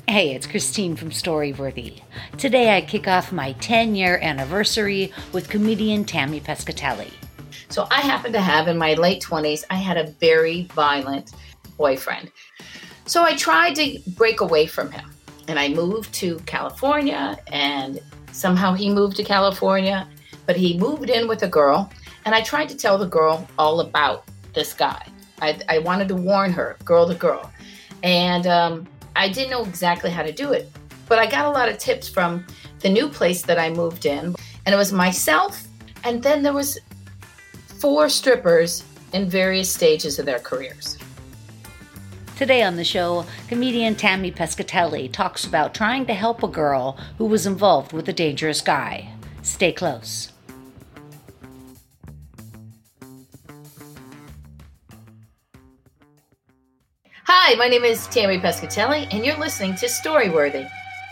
Hey, it's Christine from Storyworthy. Today I kick off my 10-year anniversary with comedian Tammy Pescatelli. So I happened to have, in my late 20s, I had a very violent boyfriend. So I tried to break away from him. And I moved to California, and somehow he moved to California, but he moved in with a girl. And I tried to tell the girl all about this guy. I wanted to warn her, girl to girl. And I didn't know exactly how to do it, but I got a lot of tips from the new place that I moved in. And it was myself, and then there was 4 strippers in various stages of their careers. Today on the show, comedian Tammy Pescatelli talks about trying to help a girl who was involved with a dangerous guy. Stay close. Hi, my name is Tammy Pescatelli, and you're listening to Storyworthy.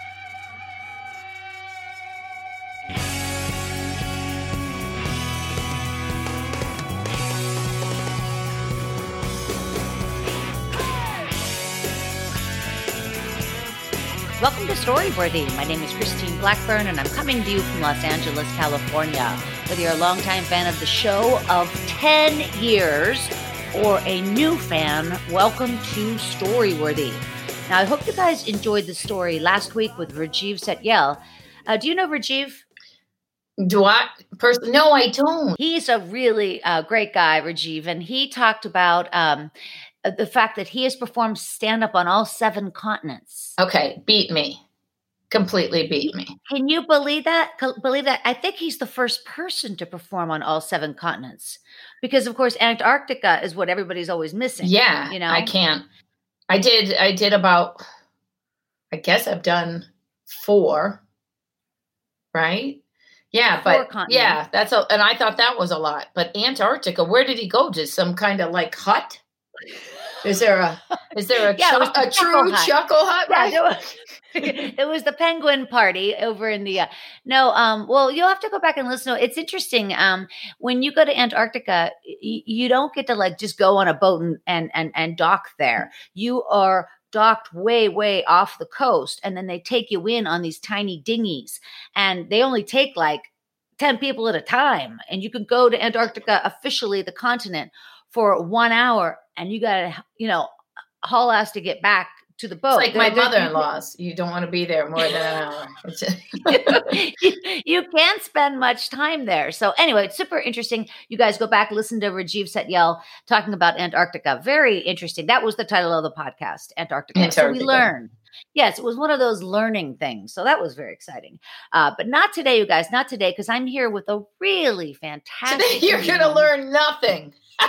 Welcome to Storyworthy. My name is Christine Blackburn, and I'm coming to you from Los Angeles, California. Whether you're a longtime fan of the show of 10 years or a new fan, welcome to Storyworthy. Now, I hope you guys enjoyed the story last week with Rajiv Setyal. Do you know Rajiv? Do I? No, I don't. He's a really great guy, Rajiv, and he talked about the fact that he has performed stand-up on all 7 continents. Okay, beat me. Completely beat me. Can you believe that? I think he's the first person to perform on all 7 continents. Because, of course, Antarctica is what everybody's always missing. Yeah, you know? I can't. I did about, I guess I've done 4, right? Yeah, 4 but continents. yeah, and I thought that was a lot. But Antarctica, where did he go? Just some kind of like hut? Is there a true chuckle hut? Right? Yeah, it was the penguin party over in the well, you'll have to go back and listen to it. It's interesting. When you go to Antarctica, you don't get to like just go on a boat and dock there. You are docked way off the coast, and then they take you in on these tiny dinghies, and they only take like 10 people at a time, and you can go to Antarctica, officially the continent, for 1 hour, and you gotta haul ass to get back to the boat. It's like my mother-in-law's. You don't want to be there more than an hour. You can't spend much time there. So anyway, it's super interesting. You guys go back, listen to Rajiv Setyal talking about Antarctica. Very interesting. That was the title of the podcast, Antarctica. So we learned. Yes, it was one of those learning things. So that was very exciting. But not today, you guys. Not today, because I'm here with a really fantastic. Today you're going to learn nothing.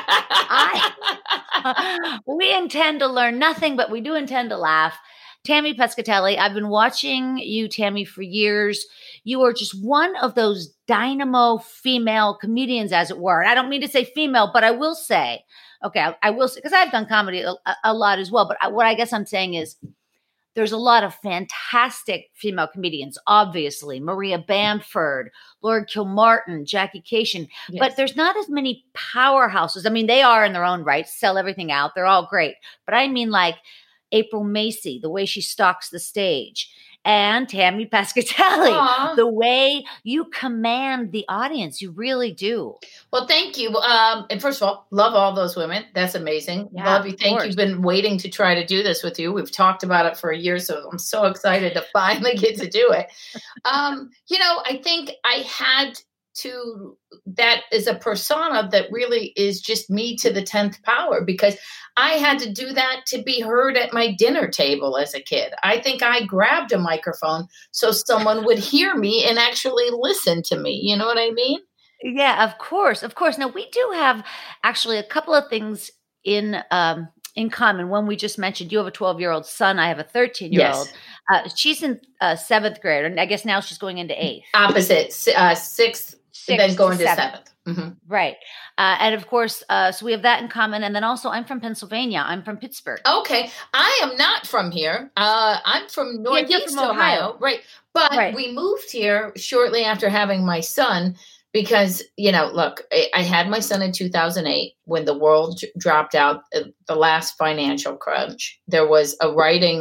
We intend to learn nothing, but we do intend to laugh. Tammy Pescatelli, I've been watching you, Tammy, for years. You are just one of those dynamo female comedians, as it were. And I don't mean to say female, but I will say, I will say, because I've done comedy a lot as well. But what I guess I'm saying is, there's a lot of fantastic female comedians, obviously. Maria Bamford, Lord Kilmartin, Jackie Cation. Yes. But there's not as many powerhouses. I mean, they are in their own right, sell everything out. They're all great. But I mean like April Macy, the way she stalks the stage. And Tammy Pescatelli, the way you command the audience. You really do. Well, thank you. And first of all, love all those women. That's amazing. Yeah, love you. Thank you. You've been waiting to try to do this with you. We've talked about it for a year, so I'm so excited to finally get to do it. I think I had to, that is a persona that really is just me to the 10th power, because I had to do that to be heard at my dinner table as a kid. I think I grabbed a microphone so someone would hear me and actually listen to me. You know what I mean? Yeah, of course. Of course. Now, we do have actually a couple of things in common. One we just mentioned, you have a 12-year-old son. I have a 13-year-old. Yes. She's in 7th grade, and I guess now she's going into 8th. Opposite, 6th. And then going to 7th. Mm-hmm. Right. And of course, so we have that in common. And then also I'm from Pennsylvania. I'm from Pittsburgh. Okay. I am not from here. I'm from Northeast Ohio. Right. But we moved here shortly after having my son because, look, I had my son in 2008 when the world dropped out, the last financial crunch. There was a writing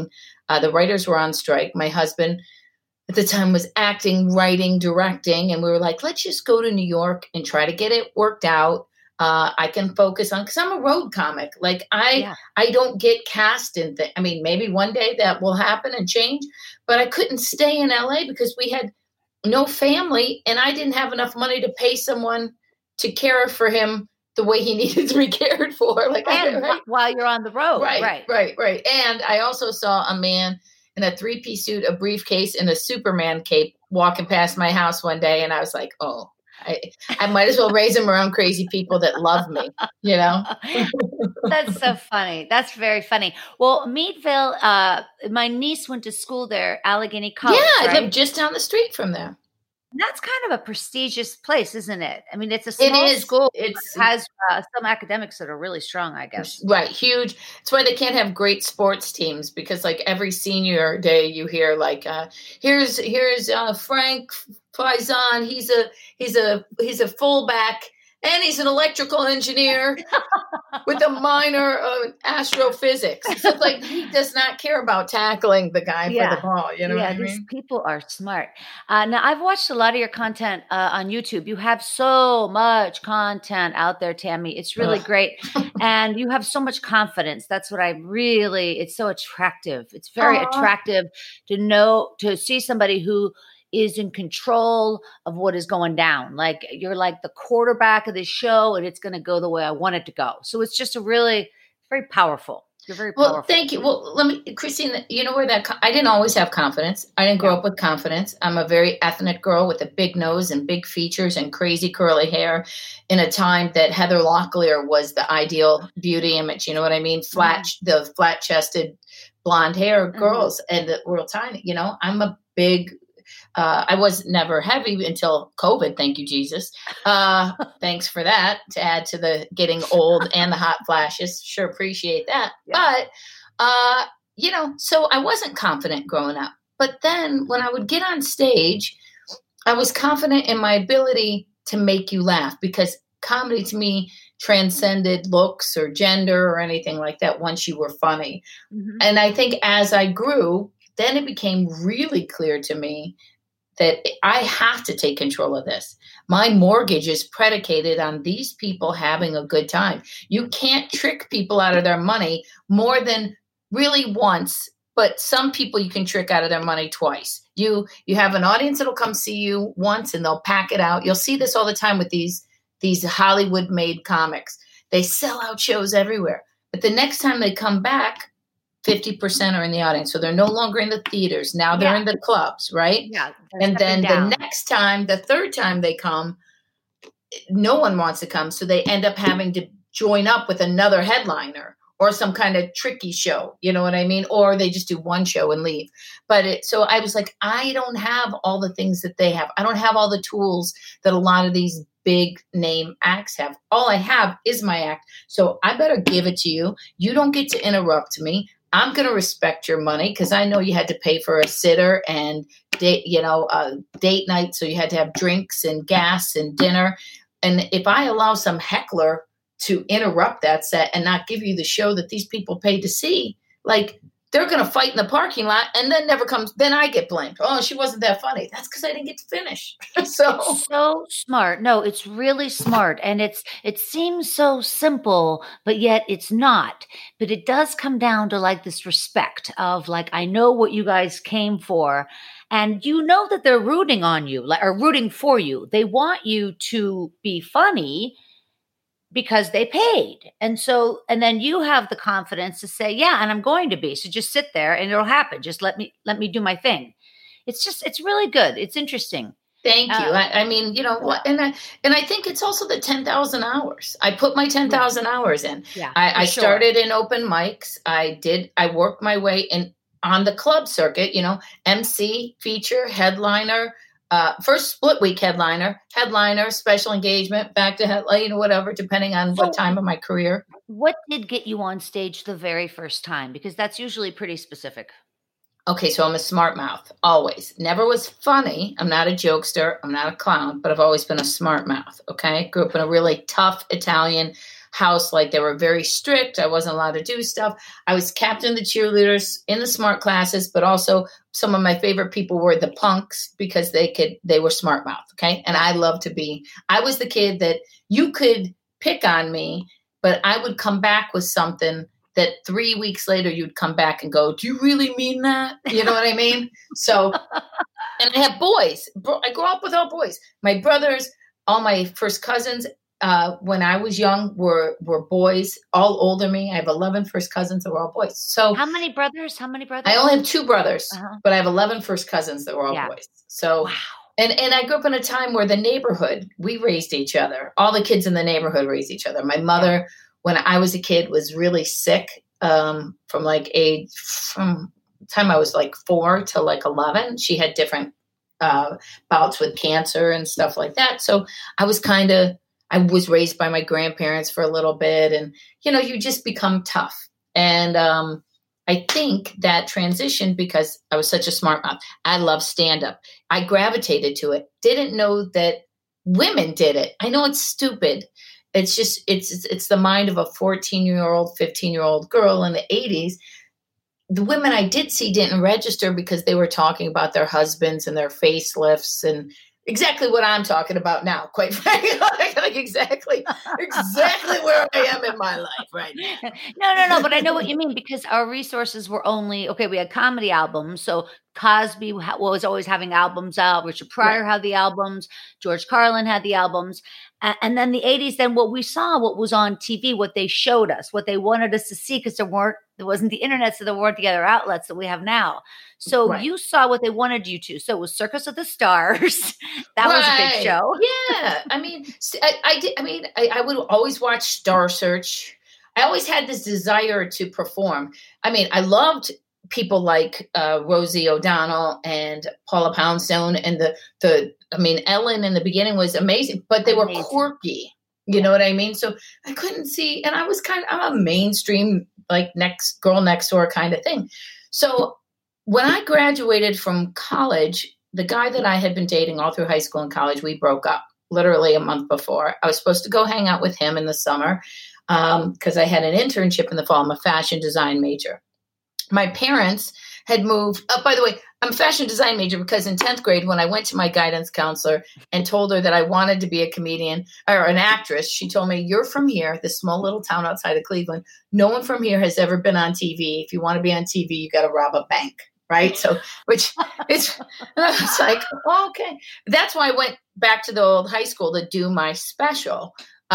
The writers were on strike. My husband at the time was acting, writing, directing. And we were like, let's just go to New York and try to get it worked out. I can focus on, because I'm a road comic. Like I don't get cast in things. I mean, maybe one day that will happen and change, but I couldn't stay in LA because we had no family and I didn't have enough money to pay someone to care for him the way he needed to be cared for. Like, while you're on the road. Right. And I also saw a man in a 3-piece suit, a briefcase, and a Superman cape walking past my house one day. And I was like, oh, I might as well raise him around crazy people that love me, you know? That's so funny. That's very funny. Well, Meadville, my niece went to school there, Allegheny College. Yeah, right? I live just down the street from there. That's kind of a prestigious place, isn't it? I mean, it's a small school. It has some academics that are really strong, I guess. Right. Huge. That's why they can't have great sports teams, because like every senior day you hear like, here's Frank Faison. He's a fullback and he's an electrical engineer with a minor of astrophysics. So it's like he does not care about tackling the guy for the ball. You know what I mean? These people are smart. Now, I've watched a lot of your content on YouTube. You have so much content out there, Tammy. It's really great. And you have so much confidence. That's what it's so attractive. It's very attractive to see somebody who is in control of what is going down. Like you're like the quarterback of the show and it's going to go the way I want it to go. So it's just very powerful. You're very powerful. Well, thank you. Well, Christine, you know where I didn't always have confidence. I didn't grow up with confidence. I'm a very ethnic girl with a big nose and big features and crazy curly hair in a time that Heather Locklear was the ideal beauty image. You know what I mean? The flat chested blonde hair girls and the real tiny, you know, I'm a big, I was never heavy until COVID. Thank you, Jesus. Thanks for that, to add to the getting old and the hot flashes. Sure appreciate that. Yeah. But, you know, so I wasn't confident growing up. But then when I would get on stage, I was confident in my ability to make you laugh, because comedy to me transcended looks or gender or anything like that once you were funny. Mm-hmm. And I think as I grew, then it became really clear to me that I have to take control of this. My mortgage is predicated on these people having a good time. You can't trick people out of their money more than really once, but some people you can trick out of their money twice. You have an audience that'll come see you once and they'll pack it out. You'll see this all the time with these Hollywood-made comics. They sell out shows everywhere. But the next time they come back, 50% are in the audience. So they're no longer in the theaters. Now they're in the clubs, right? Yeah. And then the third time they come, no one wants to come. So they end up having to join up with another headliner or some kind of tricky show. You know what I mean? Or they just do one show and leave. So I was like, I don't have all the things that they have. I don't have all the tools that a lot of these big name acts have. All I have is my act. So I better give it to you. You don't get to interrupt me. I'm going to respect your money, because I know you had to pay for a sitter and date night. So you had to have drinks and gas and dinner. And if I allow some heckler to interrupt that set and not give you the show that these people paid to see, like, they're going to fight in the parking lot and then never comes. Then I get blamed. Oh, she wasn't that funny. That's because I didn't get to finish. It's so smart. No, it's really smart. And it seems so simple, but yet it's not. But it does come down to like this respect of like, I know what you guys came for. And you know that they're rooting on you, or rooting for you. They want you to be funny because they paid. And then you have the confidence to say, yeah, and I'm going to be. So just sit there and it'll happen. Just let me do my thing. It's really good. It's interesting. Thank you. I mean, you know what? And I think it's also the 10,000 hours. I put my 10,000 hours in. Yeah, I started in open mics. I worked my way in on the club circuit, you know, MC, feature, headliner, first split week headliner, special engagement, back to headline, whatever, depending on what time of my career. What did get you on stage the very first time? Because that's usually pretty specific. Okay, so I'm a smart mouth, always. Never was funny. I'm not a jokester. I'm not a clown, but I've always been a smart mouth, okay? Grew up in a really tough Italian house, like they were very strict. I wasn't allowed to do stuff. I was captain of the cheerleaders in the smart classes, but also some of my favorite people were the punks because they were smart mouth. Okay. And I was the kid that you could pick on me, but I would come back with something that 3 weeks later you'd come back and go, do you really mean that? You know what I mean? So, and I have boys. I grew up with all boys. My brothers, all my first cousins, when I was young were boys, all older than me. I have 11 first cousins that were all boys. So how many brothers? I only have 2 brothers, but I have 11 first cousins that were all boys. So, wow. And I grew up in a time where the neighborhood, we raised each other. All the kids in the neighborhood raised each other. My mother, when I was a kid, was really sick from the time I was like 4 to like 11. She had different bouts with cancer and stuff like that. So I was raised by my grandparents for a little bit, and, you just become tough. And I think that transitioned because I was such a smart mouth. I love stand-up. I gravitated to it. Didn't know that women did it. I know it's stupid. It's just, it's the mind of a 14-year-old, 15-year-old girl in the 80s. The women I did see didn't register because they were talking about their husbands and their facelifts and exactly what I'm talking about now, quite frankly, like exactly where I am in my life right now. No, but I know what you mean, because our resources were only, we had comedy albums. So Cosby was always having albums out. Richard Pryor had the albums. George Carlin had the albums. And then the 80s, then what was on TV, what they showed us, what they wanted us to see, because there wasn't the internet, so there weren't the other outlets that we have now. So you saw what they wanted you to. So it was Circus of the Stars. That was a big show. Yeah. I mean, I would always watch Star Search. I always had this desire to perform. I mean, I loved people like Rosie O'Donnell and Paula Poundstone, and Ellen in the beginning was amazing, but they were quirky. You know what I mean? So I couldn't see, and I'm a mainstream, like girl next door kind of thing. So when I graduated from college, the guy that I had been dating all through high school and college, we broke up literally a month before. I was supposed to go hang out with him in the summer because I had an internship in the fall. I'm a fashion design major. My parents had moved. By the way, I'm a fashion design major because in 10th grade, when I went to my guidance counselor and told her that I wanted to be a comedian or an actress, she told me, you're from here, this small little town outside of Cleveland. No one from here has ever been on TV. If you want to be on TV, you got to rob a bank. Right. So, I was like, okay. That's why I went back to the old high school to do my special.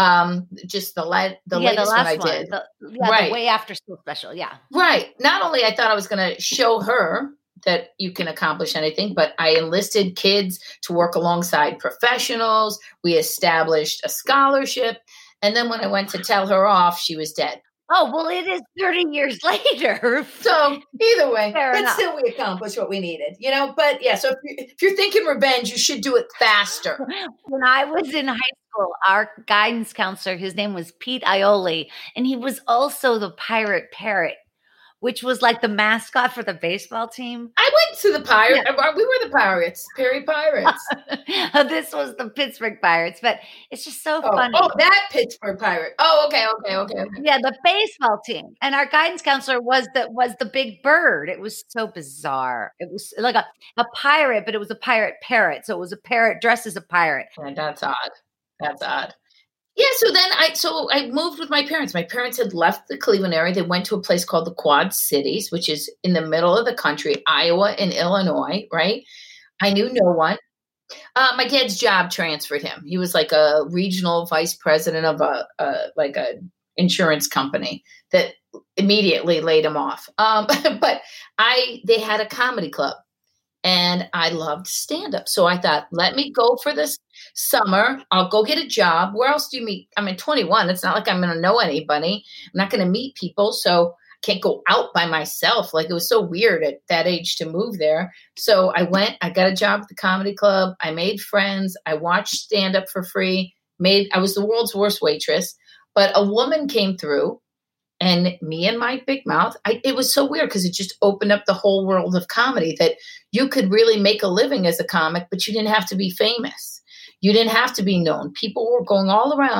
Just the latest one I did. The way after school special. Yeah. Right. Not only I thought I was going to show her that you can accomplish anything, but I enlisted kids to work alongside professionals. We established a scholarship. And then when I went to tell her off, she was dead. Oh, well, it is 30 years later. So either way, still we accomplished what we needed, But yeah, so if you're thinking revenge, you should do it faster. When I was in high school, our guidance counselor, his name was Pete Aioli, and he was also the Pirate Parrot, which was like the mascot for the baseball team. I went to the Pirates. Yeah. We were the Pirates, Perry Pirates. This was the Pittsburgh Pirates, but it's just so funny. Oh, that Pittsburgh Pirate. Oh, okay. Yeah, the baseball team. And our guidance counselor was the big bird. It was so bizarre. It was like a pirate, but it was a pirate parrot. So it was a parrot dressed as a pirate. Yeah, that's odd. Yeah, so I moved with my parents. My parents had left the Cleveland area. They went to a place called the Quad Cities, which is in the middle of the country, Iowa and Illinois, right? I knew no one. My dad's job transferred him. He was like a regional vice president of a insurance company that immediately laid him off. But they had a comedy club. And I loved stand-up. So I thought, let me go for this summer. I'll go get a job. Where else do you meet? I'm 21. It's not like I'm going to know anybody. I'm not going to meet people. So I can't go out by myself. Like, it was so weird at that age to move there. So I got a job at the comedy club. I made friends. I watched stand-up for free. I was the world's worst waitress. But a woman came through. And me and my big mouth, it was so weird because it just opened up the whole world of comedy that you could really make a living as a comic, but you didn't have to be famous. You didn't have to be known. People were going all around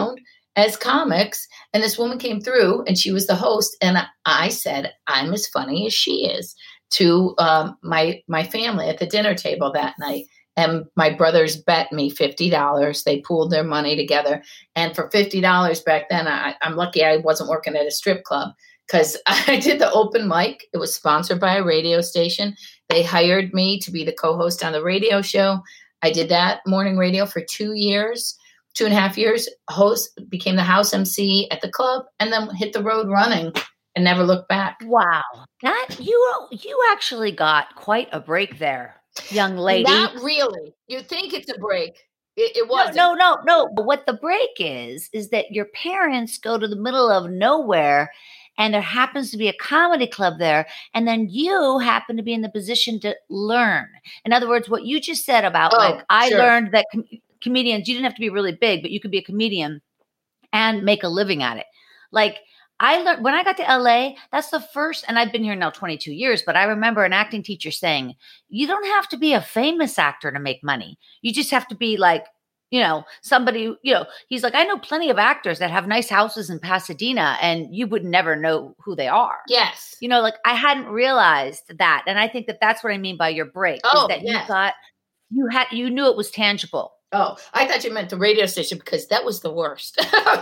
as comics. And this woman came through and she was the host. And I said, I'm as funny as she is to my family at the dinner table that night. And my brothers bet me $50. They pooled their money together. And for $50 back then, I'm lucky I wasn't working at a strip club because I did the open mic. It was sponsored by a radio station. They hired me to be the co-host on the radio show. I did that morning radio for 2 years, 2.5 years, became the house MC at the club, and then hit the road running and never looked back. Wow. That you actually got quite a break there, young lady. Not really. You think it's a break. It wasn't. No. What the break is that your parents go to the middle of nowhere and there happens to be a comedy club there. And then you happen to be in the position to learn. In other words, what you just said about I learned that comedians, you didn't have to be really big, but you could be a comedian and make a living at it. Like I learned when I got to LA, that's the first, and I've been here now 22 years, but I remember an acting teacher saying, you don't have to be a famous actor to make money. You just have to be like, somebody, he's like, I know plenty of actors that have nice houses in Pasadena and you would never know who they are. Yes. Like I hadn't realized that. And I think that that's what I mean by your break is that yes. You knew it was tangible. Oh, I thought you meant the radio station because that was the worst.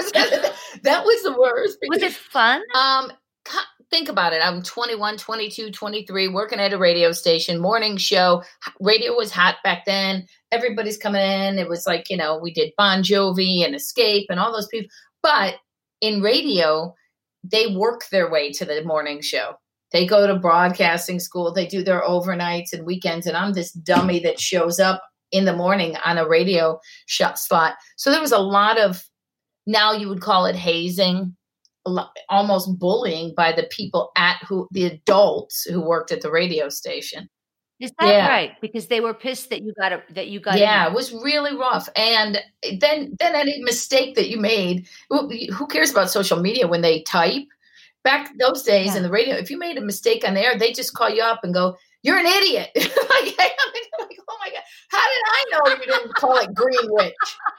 That was the worst. Was it fun? Think about it. I'm 21, 22, 23, working at a radio station, morning show. Radio was hot back then. Everybody's coming in. It was like, we did Bon Jovi and Escape and all those people. But in radio, they work their way to the morning show. They go to broadcasting school. They do their overnights and weekends. And I'm this dummy that shows up in the morning on a radio slot. So there was a lot of, now you would call it hazing, almost bullying by the people the adults who worked at the radio station. Is that right? Because they were pissed that you got Yeah, it was really rough. And then any mistake that you made, who cares about social media when they type? Back those days in the radio, if you made a mistake on the air, they just call you up and go, you're an idiot. Like, oh my God, how did I know you didn't call it Greenwich?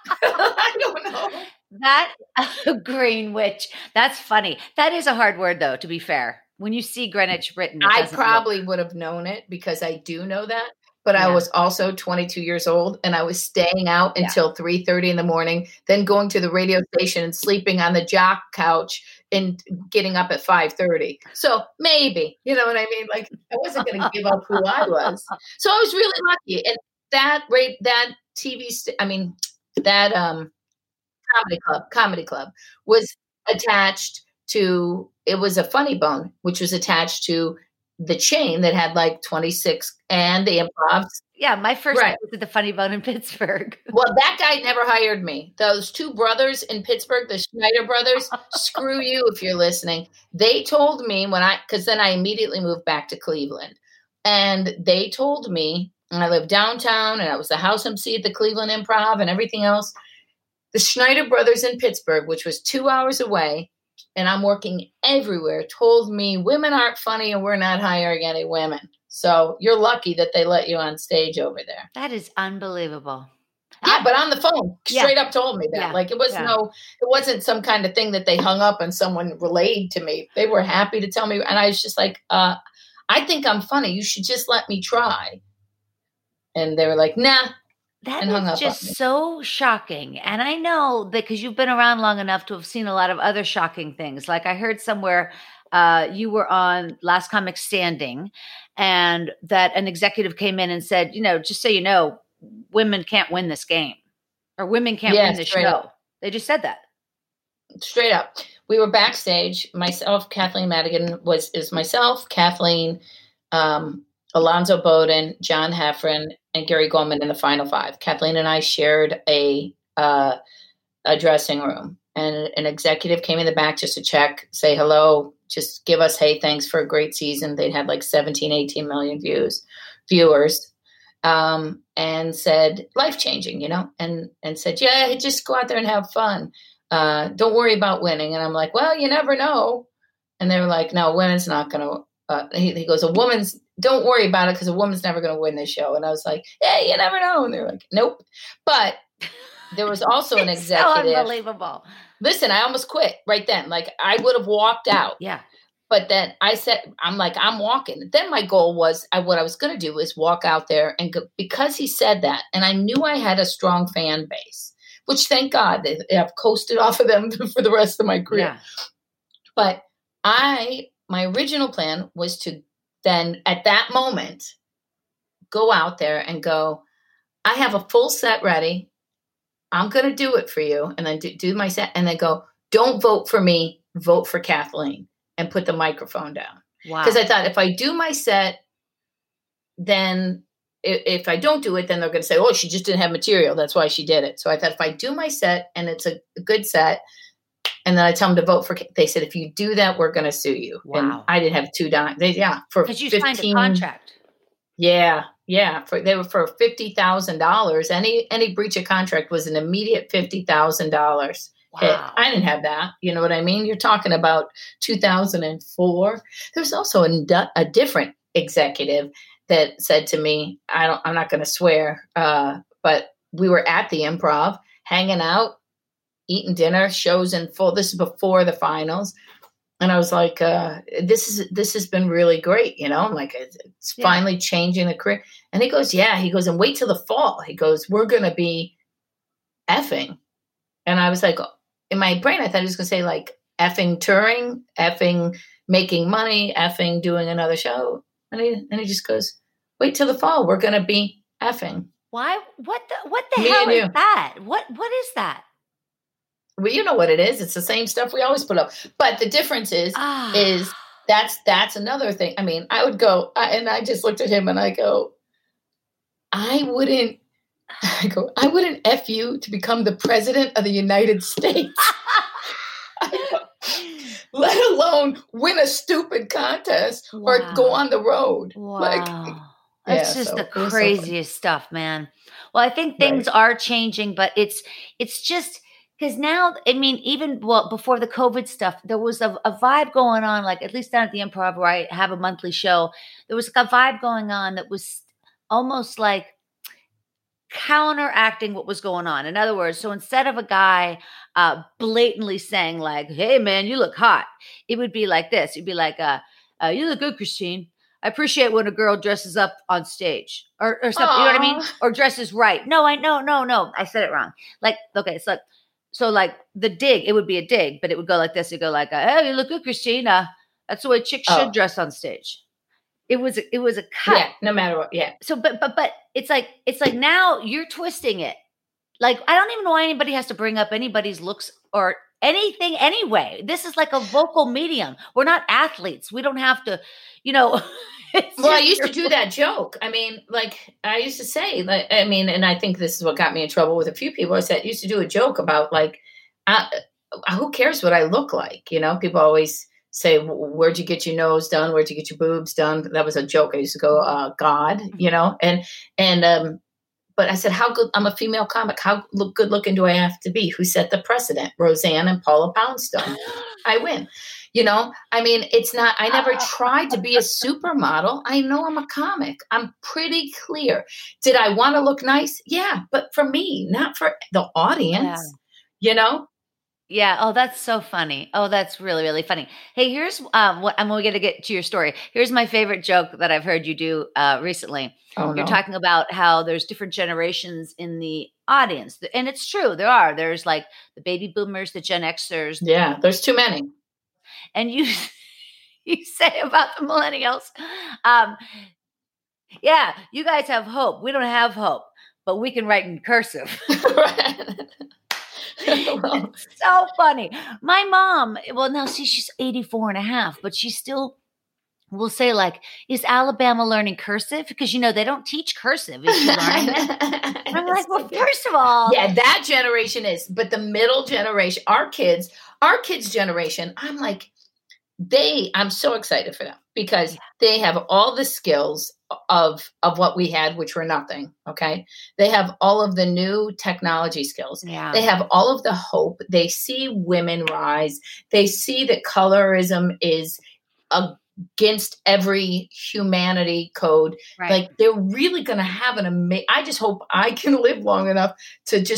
I don't know. That Greenwich. That's funny. That is a hard word, though, to be fair. When you see Greenwich written, I probably would have known it because I do know that. But I was also 22 years old and I was staying out until 3:30 in the morning, then going to the radio station and sleeping on the jock couch and getting up at 5:30. So maybe, you know what I mean? Like I wasn't going to give up who I was. So I was really lucky. And that comedy club was attached to, it was a Funny Bone, which was attached to the chain that had like 26 and the Improvs. Yeah, my first was at the Funny Bone in Pittsburgh. Well, that guy never hired me. Those two brothers in Pittsburgh, the Schneider brothers, screw you if you're listening. They told me because then I immediately moved back to Cleveland. And they told me, and I lived downtown and I was the house MC at the Cleveland Improv and everything else. The Schneider brothers in Pittsburgh, which was 2 hours away, and I'm working everywhere, told me women aren't funny and we're not hiring any women. So you're lucky that they let you on stage over there. That is unbelievable. Yeah, but on the phone, straight up told me that. Yeah, like it wasn't some kind of thing that they hung up and someone relayed to me. They were happy to tell me. And I was just like, I think I'm funny. You should just let me try. And they were like, nah. That is just so shocking. And I know that because you've been around long enough to have seen a lot of other shocking things. Like I heard somewhere you were on Last Comic Standing and that an executive came in and said, just so you know, women can't win this game or women can't win this show. Up. They just said that. Straight up. We were backstage. Myself, Kathleen Madigan is myself, Kathleen, Alonzo Bowden, John Heffron, and Gary Goldman in the final five. Kathleen and I shared a dressing room, and an executive came in the back just to check, say hello, just give us, hey, thanks for a great season. They'd had like 17, 18 million viewers, and said, life-changing, and said, yeah, just go out there and have fun. Don't worry about winning. And I'm like, well, you never know. And they were like, no, women's not going to. He goes, don't worry about it because a woman's never going to win this show. And I was like, hey, you never know. And they were like, nope. But there was also an executive. So unbelievable. listen, I almost quit right then. Like I would have walked out. Yeah. But then I said, I'm like, I'm walking. Then my goal was, what I was going to do was walk out there and go, because he said that. And I knew I had a strong fan base, which thank God I've coasted off of them for the rest of my career. Yeah. But my original plan was to then at that moment, go out there and go, I have a full set ready. I'm going to do it for you. And then do my set and then go, don't vote for me, vote for Kathleen. And put the microphone down. Wow. Because I thought if I do my set, then if I don't do it, then they're going to say, oh, she just didn't have material. That's why she did it. So I thought if I do my set and it's a good set, and then I tell them to vote for, they said, if you do that, we're going to sue you. Wow. And I didn't have $2. For because you signed a contract. Yeah. Yeah. They were for $50,000. Any breach of contract was an immediate $50,000. Wow. I didn't have that. You know what I mean? You're talking about 2004. There's also a different executive that said to me, I'm not going to swear, but we were at the Improv, hanging out, eating dinner, shows in full. This is before the finals. And I was like, this has been really great. You know, I'm like, it's finally changing the career. And he goes, yeah. He goes, and wait till the fall. He goes, we're going to be effing. And I was like, in my brain, I thought he was going to say like effing touring, effing making money, effing doing another show. And he just goes, wait till the fall. We're going to be effing. Why? What the hell is that? What is that? Well, you know what it is. It's the same stuff we always put up. But the difference is that's another thing. I mean, I would go, and I just looked at him and I go, I wouldn't F you to become the president of the United States. Let alone win a stupid contest or go on the road. Wow. That's just the craziest stuff, man. Well, I think things are changing, but it's just because now, I mean, even before the COVID stuff, there was a vibe going on, like at least down at the Improv where I have a monthly show, there was a vibe going on that was almost like counteracting what was going on. In other words, so instead of a guy blatantly saying like, hey man, you look hot, it would be like this. It'd be like, you look good, Christine. I appreciate when a girl dresses up on stage or something. Aww. You know what I mean? Or dresses right. No, I said it wrong. Like, okay. So like the dig, it would be a dig, but it would go like this. It'd go like, hey, you look good, Christina. That's the way chicks should dress on stage. It was a cut. Yeah, no matter what. Yeah. So, but it's like now you're twisting it. Like, I don't even know why anybody has to bring up anybody's looks or anything anyway. This is like a vocal medium. We're not athletes. We don't have to, you know. Well, I used to do that joke. I mean, like I used to say, like, I mean, and I think this is what got me in trouble with a few people. I said, used to do a joke about like, who cares what I look like? You know, people always say, where'd you get your nose done? Where'd you get your boobs done? That was a joke. I used to go, God, you know, but I said, how good, I'm a female comic. How good looking do I have to be? Who set the precedent? Roseanne and Paula Poundstone. I win. You know, I mean, it's not, I never tried to be a supermodel. I know I'm a comic. I'm pretty clear. Did I want to look nice? Yeah. But for me, not for the audience, you know? Yeah. Oh, that's so funny. Oh, that's really, really funny. Hey, here's what I'm going to get to your story. Here's my favorite joke that I've heard you do recently. Oh, no. You're talking about how there's different generations in the audience. And it's true. There's like the baby boomers, the Gen Xers. Yeah. There's too many. And you say about the millennials, yeah, you guys have hope. We don't have hope, but we can write in cursive. It's so funny. My mom, well, now see, she's 84 and a half, but she still will say like, is Alabama learning cursive? Because, you know, they don't teach cursive. Is she learning it? And I'm like, well, first of all. Yeah, that generation is, but the middle generation, our kids generation, I'm like, I'm so excited for them because they have all the skills of what we had, which were nothing. Okay. They have all of the new technology skills. Yeah. They have all of the hope. They see women rise. They see that colorism is against every humanity code. Right. Like they're really going to have I just hope I can live long enough to just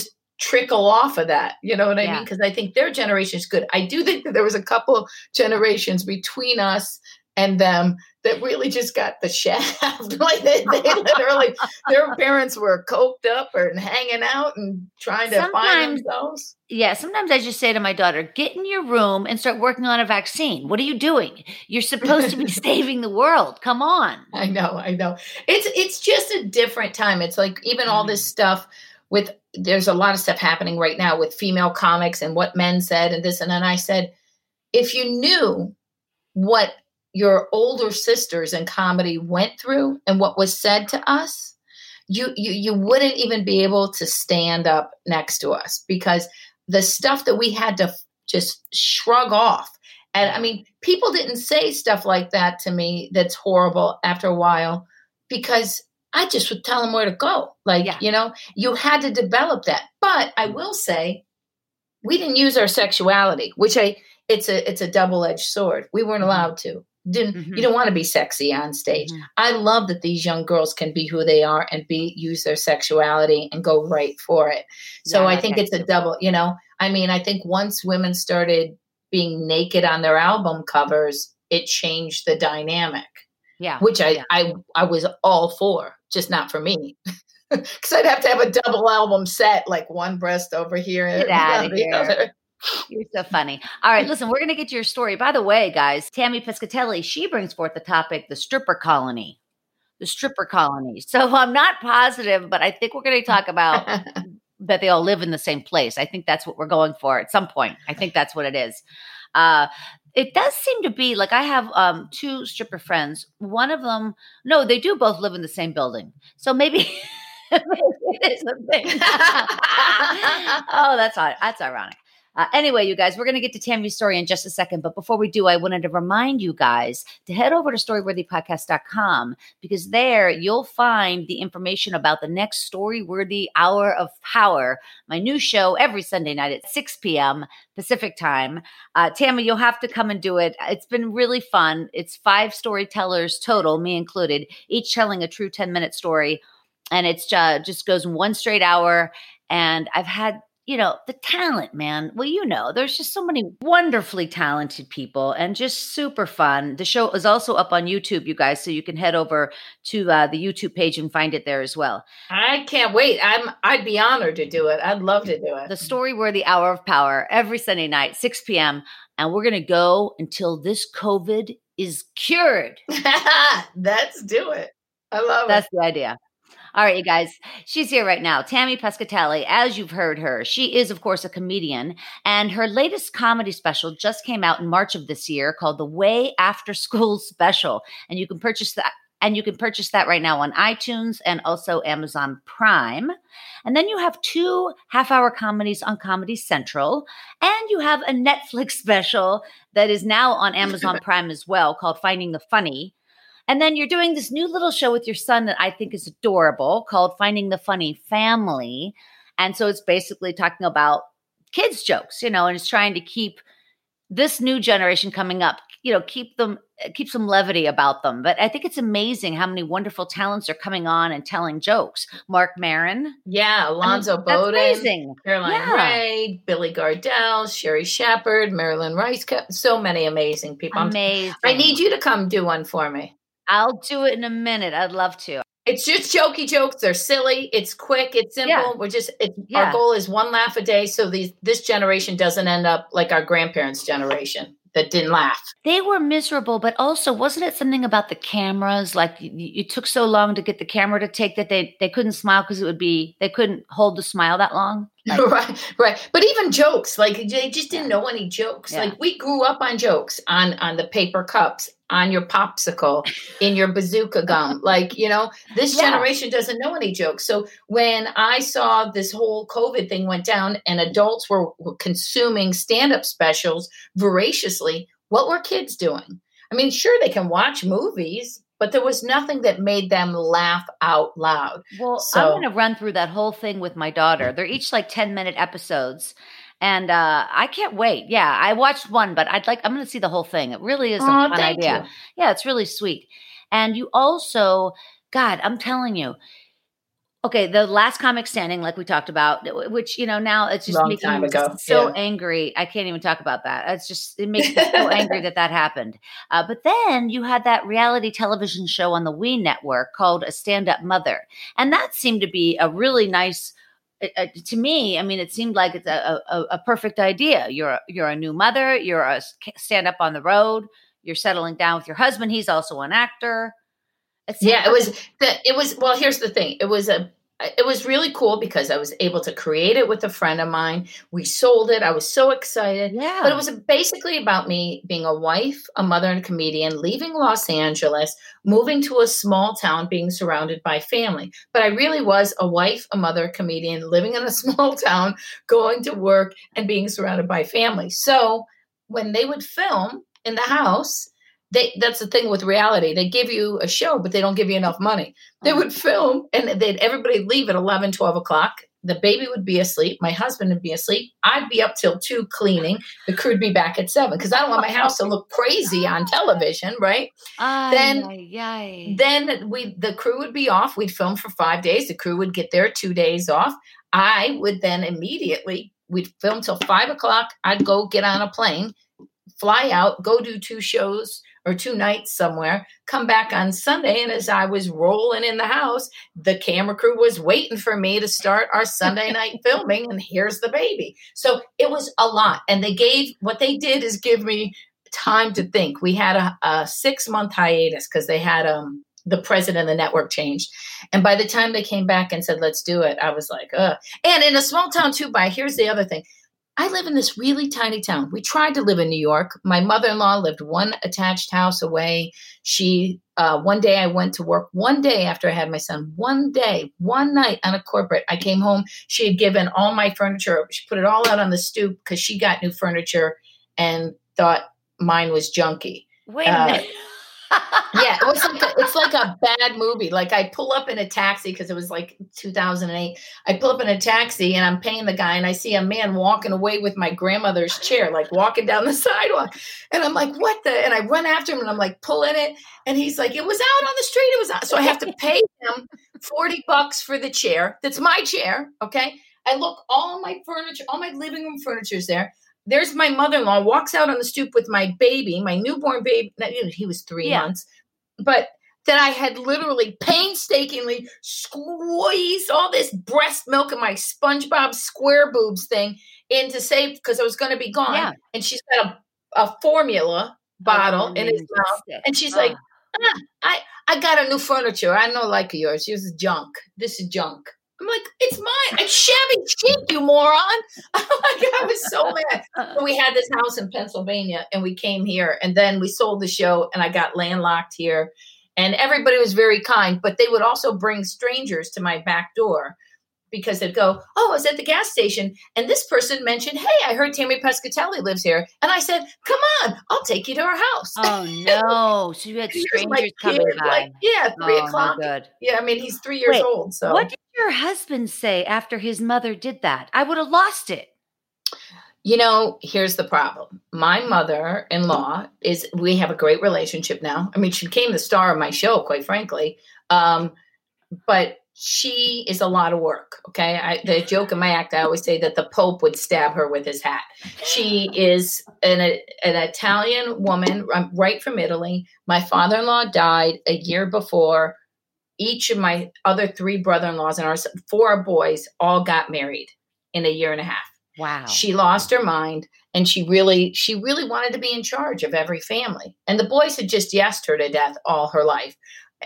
trickle off of that. You know what I Yeah. mean? Because I think their generation is good. I do think that there was a couple generations between us and them that really just got the shaft. Like they literally, their parents were coked up or hanging out and trying to find themselves. Yeah, sometimes I just say to my daughter, get in your room and start working on a vaccine. What are you doing? You're supposed to be saving the world. Come on. I know. It's just a different time. It's like even all this stuff there's a lot of stuff happening right now with female comics and what men said and this. And then I said, if you knew what your older sisters in comedy went through and what was said to us, you wouldn't even be able to stand up next to us, because the stuff that we had to just shrug off. And I mean, people didn't say stuff like that to me that's horrible after a while, because I just would tell them where to go. Like, you had to develop that. But I will say, we didn't use our sexuality, which it's a double-edged sword. We weren't allowed to. You don't want to be sexy on stage. I love that these young girls can be who they are and use their sexuality and go right for it. So I think it's a double, I mean, I think once women started being naked on their album covers, it changed the dynamic. Yeah. Which I was all for, just not for me. Because I'd have to have a double album set, like one breast over here and the other. You're so funny. All right, listen, we're going to get to your story. By the way, guys, Tammy Pescatelli, she brings forth the topic, the stripper colony. The stripper colony. So I'm not positive, but I think we're going to talk about that they all live in the same place. I think that's what we're going for at some point. I think that's what it is. It does seem to be like I have two stripper friends. One of them, no, they do both live in the same building. So maybe it is a thing. Oh, that's ironic. Anyway, you guys, we're going to get to Tammy's story in just a second. But before we do, I wanted to remind you guys to head over to storyworthypodcast.com, because there you'll find the information about the next Storyworthy Hour of Power, my new show every Sunday night at 6 p.m. Pacific time. Tammy, you'll have to come and do it. It's been really fun. It's 5 storytellers total, me included, each telling a true 10-minute story. And it's just goes in one straight hour. And I've had the talent, man. Well, there's just so many wonderfully talented people and just super fun. The show is also up on YouTube, you guys, so you can head over to the YouTube page and find it there as well. I can't wait. I'd be honored to do it. I'd love to do it. The Storyworthy Hour of Power every Sunday night, 6 p.m. And we're going to go until this COVID is cured. Let's do it. I love it. That's the idea. All right, you guys, she's here right now. Tammy Pescatelli, as you've heard her, she is, of course, a comedian. And her latest comedy special just came out in March of this year called The Way After School Special. And you can purchase that. And you can purchase that right now on iTunes and also Amazon Prime. And then you have 2 half-hour comedies on Comedy Central. And you have a Netflix special that is now on Amazon Prime as well called Finding the Funny. And then you're doing this new little show with your son that I think is adorable called Finding the Funny Family. And so it's basically talking about kids' jokes, and it's trying to keep this new generation coming up, keep some levity about them. But I think it's amazing how many wonderful talents are coming on and telling jokes. Mark Maron. Yeah, Alonzo Bowden. That's amazing. Caroline Ray, Billy Gardell, Sherry Shepard, Marilyn Rice. So many amazing people. Amazing. I need you to come do one for me. I'll do it in a minute. I'd love to. It's just jokey jokes. They're silly. It's quick. It's simple. Yeah. Our goal is 1 laugh a day. So this generation doesn't end up like our grandparents' generation that didn't laugh. They were miserable, but also wasn't it something about the cameras? Like you took so long to get the camera to take that they couldn't smile because they couldn't hold the smile that long. Like, right. But even jokes, like they just didn't know any jokes. Yeah. Like we grew up on jokes, on the paper cups, on your popsicle, in your bazooka gum. Like, this generation doesn't know any jokes. So when I saw this whole COVID thing went down and adults were consuming stand-up specials voraciously, what were kids doing? I mean, sure, they can watch movies, but there was nothing that made them laugh out loud. Well, I'm going to run through that whole thing with my daughter. They're each like 10-minute episodes. And I can't wait. Yeah, I watched one, but I'm going to see the whole thing. It really is a fun idea. Yeah, it's really sweet. And you also, God, I'm telling you, Okay, the Last Comic Standing, like we talked about, which, now it's just Long making time me ago. so Yeah. angry. I can't even talk about that. It makes me so angry that happened. But then you had that reality television show on the WE network called A Stand-Up Mother. And that seemed to be a really nice, to me, I mean, it seemed like it's a perfect idea. You're a new mother. You're a stand up on the road. You're settling down with your husband. He's also an actor. Yeah, well, here's the thing. It was really cool because I was able to create it with a friend of mine. We sold it. I was so excited. Yeah. But it was basically about me being a wife, a mother, and a comedian, leaving Los Angeles, moving to a small town, being surrounded by family. But I really was a wife, a mother, a comedian, living in a small town, going to work and being surrounded by family. So when they would film in the house, that's the thing with reality. They give you a show, but they don't give you enough money. They would film and everybody would leave at 11, 12 o'clock. The baby would be asleep. My husband would be asleep. I'd be up till 2 cleaning. The crew would be back at 7 because I don't want my house to look crazy on television, right? Then the crew would be off. We'd film for 5 days. The crew would get their 2 days off. I would then we'd film till 5 o'clock. I'd go get on a plane, fly out, go do 2 shows or 2 nights somewhere, come back on Sunday. And as I was rolling in the house, the camera crew was waiting for me to start our Sunday night filming. And here's the baby. So it was a lot. And what they did is give me time to think. We had a 6-month hiatus because they had the president of the network changed. And by the time they came back and said, let's do it, I was like, ugh. And in a small town too, here's the other thing. I live in this really tiny town. We tried to live in New York. My mother-in-law lived one attached house away. One day I went to work, one day after I had my son, one night on a corporate. I came home. She had given all my furniture. She put it all out on the stoop because she got new furniture and thought mine was junky. Wait a minute. Yeah, it's like a bad movie. Like I pull up in a taxi because it was like 2008. I pull up in a taxi and I'm paying the guy and I see a man walking away with my grandmother's chair, like walking down the sidewalk. And I'm like, what the? And I run after him and I'm like pulling it. And he's like, it was out on the street. It was out. So I have to pay him $40 for the chair. That's my chair. Okay. I look, all my furniture, all my living room furniture is there. There's my mother-in-law walks out on the stoop with my baby, my newborn baby. He was 3 months, but that I had literally painstakingly squeezed all this breast milk and my SpongeBob Square Boobs thing in to save because I was going to be gone. Yeah. And she's got a formula bottle in his mouth, and she's like, I got a new furniture. I don't like yours. Yours is junk. This is junk. I'm like, it's mine. It's shabby chic, you moron. I was so mad. So we had this house in Pennsylvania and we came here and then we sold the show and I got landlocked here and everybody was very kind, but they would also bring strangers to my back door because they'd go, oh, I was at the gas station and this person mentioned, hey, I heard Tammy Pescatelli lives here. And I said, come on, I'll take you to our house. Oh, no. So you had strangers coming by. 3 o'clock. No good. Yeah, I mean, he's 3 years old. So what did your husband say after his mother did that? I would have lost it. Here's the problem. My mother-in-law we have a great relationship now. I mean, she became the star of my show, quite frankly. But she is a lot of work. Okay. The joke in my act, I always say that the Pope would stab her with his hat. She is an Italian woman, right from Italy. My father-in-law died a year before. Each of my other 3 brother-in-laws and our 4 boys all got married in a year and a half. Wow. She lost her mind and she really wanted to be in charge of every family. And the boys had just yesed her to death all her life.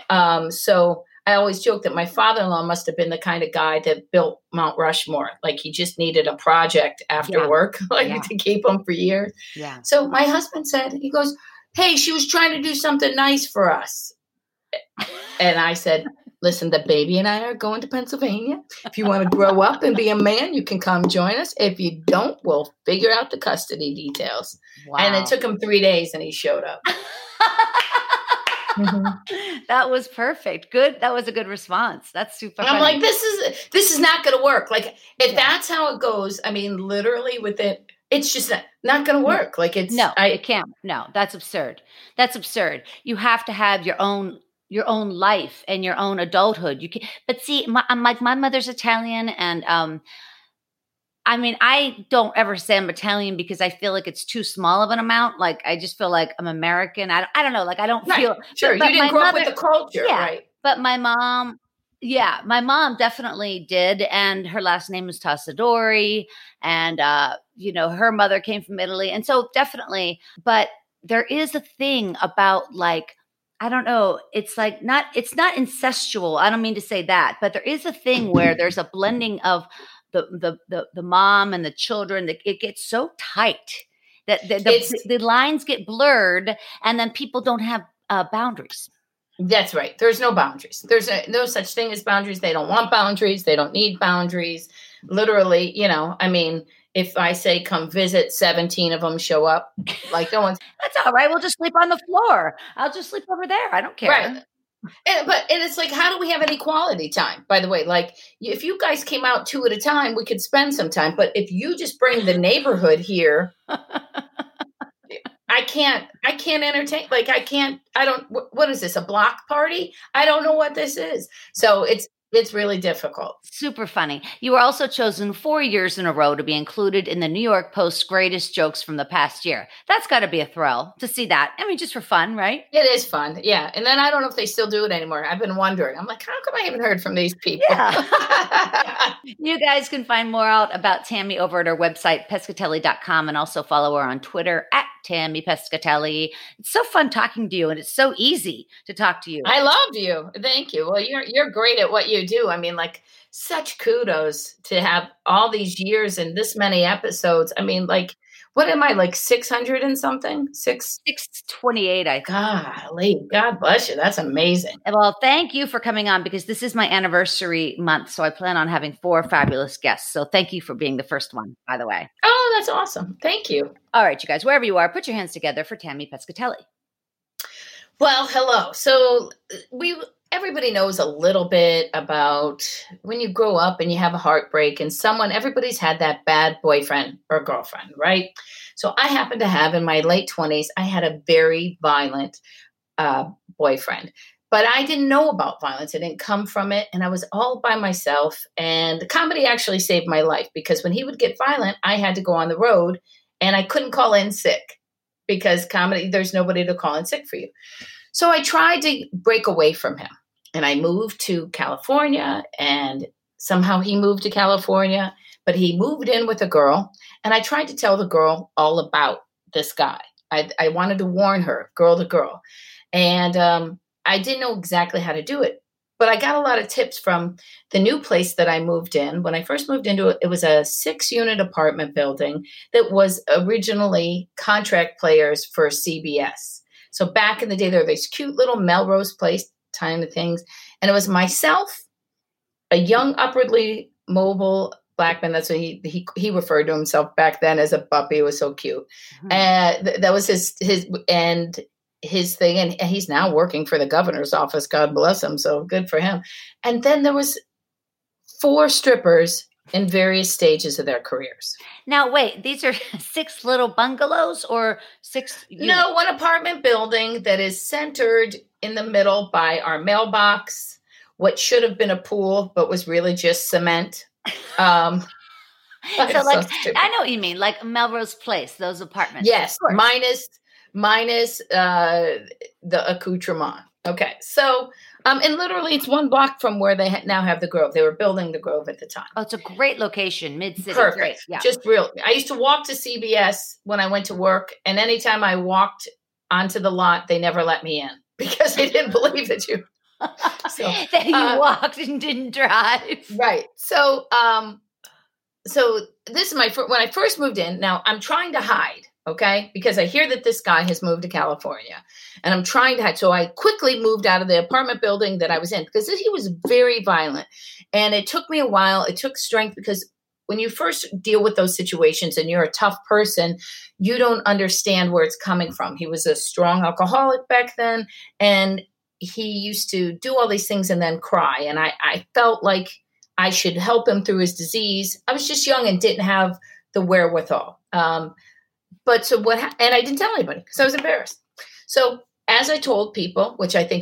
So I always joke that my father-in-law must have been the kind of guy that built Mount Rushmore. Like he just needed a project after work, to keep him for years. Yeah. So my husband said, he goes, hey, she was trying to do something nice for us. And I said, listen, the baby and I are going to Pennsylvania. If you want to grow up and be a man, you can come join us. If you don't, we'll figure out the custody details. Wow. And it took him 3 days and he showed up. Mm-hmm. That was perfect. Good. That was a good response. That's super funny. I'm like, this is not going to work. Like if that's how it goes, I mean, literally with it, it's just not going to work. Like it can't. No, that's absurd. You have to have your own your own life and your own adulthood. You can, but see, I'm like, my mother's Italian, and I mean, I don't ever say I'm Italian because I feel like it's too small of an amount. Like, I just feel like I'm American. I don't know. Like, I don't Right. feel Sure. but You didn't my grow up mother, with the culture, yeah. right? But my mom definitely did, and her last name is Tassadori, and her mother came from Italy, and so definitely. But there is a thing about, like, I don't know. It's not incestual. I don't mean to say that, but there is a thing where there's a blending of the mom and the children, that it gets so tight that the lines get blurred, and then people don't have boundaries. That's right. There's no boundaries. There's no such thing as boundaries. They don't want boundaries. They don't need boundaries. Literally, I mean, if I say come visit, 17 of them show up. Like, no one's. That's all right. We'll just sleep on the floor. I'll just sleep over there. I don't care. Right. And it's like, how do we have any quality time? By the way, like, if you guys came out 2 at a time, we could spend some time. But if you just bring the neighborhood here, I can't entertain. Like, what is this? A block party? I don't know what this is. So it's really difficult. Super funny. You were also chosen 4 years in a row to be included in the New York Post's greatest jokes from the past year. That's got to be a thrill to see that. I mean, just for fun, right? It is fun. Yeah. And then I don't know if they still do it anymore. I've been wondering. I'm like, how come I haven't heard from these people? Yeah. You guys can find more out about Tammy over at her website, pescatelli.com, and also follow her on Twitter at Tammy Pescatelli. It's so fun talking to you, and it's so easy to talk to you. I loved you. Thank you. Well, you're great at what you do. I mean, like, such kudos to have all these years and this many episodes. I mean, like, what am I, like 600 and something? 628, I think. Golly, God bless you. That's amazing. Well, thank you for coming on, because this is my anniversary month. So I plan on having 4 fabulous guests. So thank you for being the first one, by the way. Oh, that's awesome. Thank you. All right, you guys, wherever you are, put your hands together for Tammy Pescatelli. Well, hello. So everybody knows a little bit about when you grow up and you have a heartbreak and everybody's had that bad boyfriend or girlfriend, right? So I happen to have, in my late 20s, I had a very violent boyfriend, but I didn't know about violence. I didn't come from it, and I was all by myself. And the comedy actually saved my life, because when he would get violent, I had to go on the road, and I couldn't call in sick, because comedy, there's nobody to call in sick for you. So I tried to break away from him, and I moved to California, and somehow he moved to California, but he moved in with a girl, and I tried to tell the girl all about this guy. I wanted to warn her, girl to girl, and I didn't know exactly how to do it, but I got a lot of tips from the new place that I moved in. When I first moved into it, it was a 6-unit apartment building that was originally contract players for CBS. So back in the day, there were these cute little Melrose Place kind of things. And it was myself, a young, upwardly mobile black man. That's what he referred to himself back then as a puppy. It was so cute. Mm-hmm. And that was his thing. And he's now working for the governor's office. God bless him. So good for him. And then there was 4 strippers in various stages of their careers. Now, wait, these are 6 little bungalows or 6? No, one apartment building that is centered in the middle by our mailbox, what should have been a pool, but was really just cement. So like, I know what you mean, like Melrose Place, those apartments. Yes, minus the accoutrement. Okay, so and literally it's 1 block from where they now have the Grove. They were building the Grove at the time. Oh, it's a great location, mid-city. Perfect. Great. Yeah. Just real. I used to walk to CBS when I went to work, and anytime I walked onto the lot, they never let me in because they didn't believe that you. So, that you walked and didn't drive. Right. So this is when I first moved in. Now I'm trying to hide. Okay. Because I hear that this guy has moved to California, and I'm trying to hide. So I quickly moved out of the apartment building that I was in, because he was very violent, and it took me a while. It took strength, because when you first deal with those situations and you're a tough person, you don't understand where it's coming from. He was a strong alcoholic back then, and he used to do all these things and then cry. And I felt like I should help him through his disease. I was just young and didn't have the wherewithal. But so and I didn't tell anybody because I was embarrassed. So as I told people, which I think is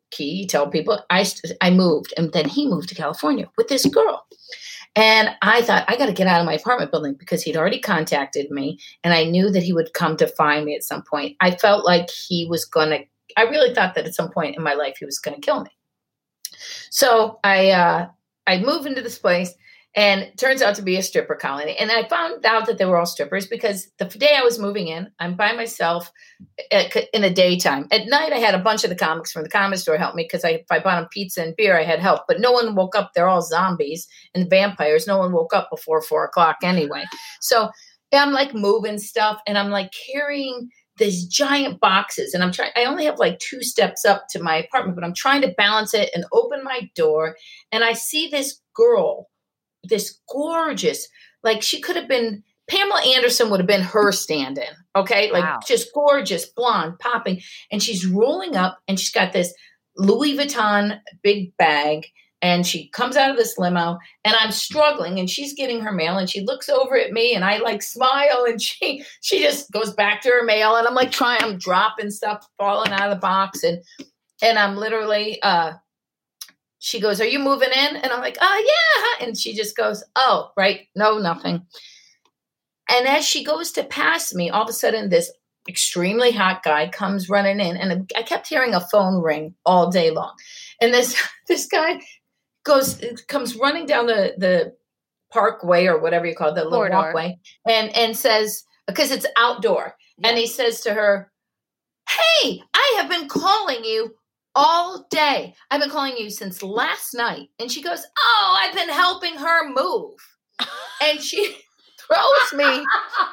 key. You tell people I moved, and then he moved to California with this girl. And I thought, I got to get out of my apartment building because he'd already contacted me, and I knew that he would come to find me at some point. I felt like he was going to, I really thought that at some point in my life he was going to kill me. So I moved into this place, and it turns out to be a stripper colony. And I found out that they were all strippers because the day I was moving in, I'm by myself in the daytime. At night, I had a bunch of the comics from the comedy store help me because if I bought them pizza and beer, I had help. But no one woke up. They're all zombies and vampires. No one woke up before 4 o'clock anyway. So I'm like moving stuff, and I'm like carrying these giant boxes, and I only have like 2 steps up to my apartment, but I'm trying to balance it and open my door. And I see this girl, this gorgeous, like she could have been, Pamela Anderson would have been her stand-in. Okay. Like just gorgeous, blonde, popping. And she's rolling up, and she's got this Louis Vuitton big bag. And she comes out of this limo, and I'm struggling, and she's getting her mail, and she looks over at me, and I like smile, and she just goes back to her mail, and I'm dropping stuff falling out of the box. And I'm literally, she goes, "Are you moving in?" And I'm like, yeah. And she just goes, "Oh, right. No, nothing." And as she goes to pass me, all of a sudden this extremely hot guy comes running in, and I kept hearing a phone ring all day long. And this guy comes running down the parkway, or whatever you call it, the little walkway, and says, because it's outdoor, and he says to her, "Hey, I have been calling you all day. I've been calling you since last night." And she goes, "Oh, I've been helping her move." And she throws me.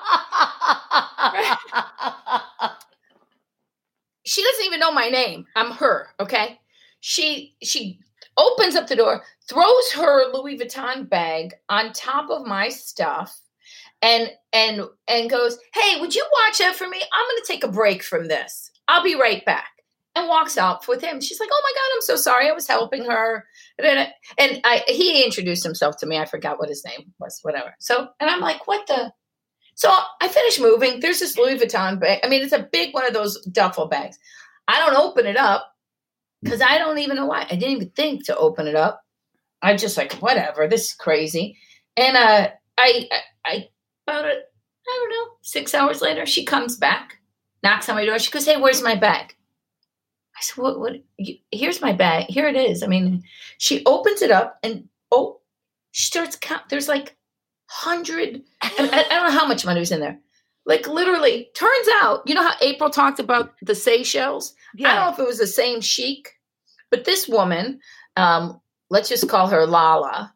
She doesn't even know my name. I'm her, okay? She opens up the door, throws her Louis Vuitton bag on top of my stuff, and goes, "Hey, would you watch that for me? I'm going to take a break from this. I'll be right back." And walks out with him. She's like, "Oh my God, I'm so sorry. I was helping her." And he introduced himself to me. I forgot what his name was, whatever. So, and I'm like, what the? So I finished moving. There's this Louis Vuitton bag. I mean, it's a big one of those duffel bags. I don't open it up because I don't even know why. I didn't even think to open it up. I'm just like, whatever, this is crazy. And I about I don't know, 6 hours later, she comes back, knocks on my door. She goes, "Hey, where's my bag?" I said, what? Here's my bag. Here it is. I mean, she opens it up, and she starts count. There's like 100. I don't know how much money was in there. Like literally, turns out, you know how April talked about the Seychelles? Yeah. I don't know if it was the same chic, but this woman, let's just call her Lala.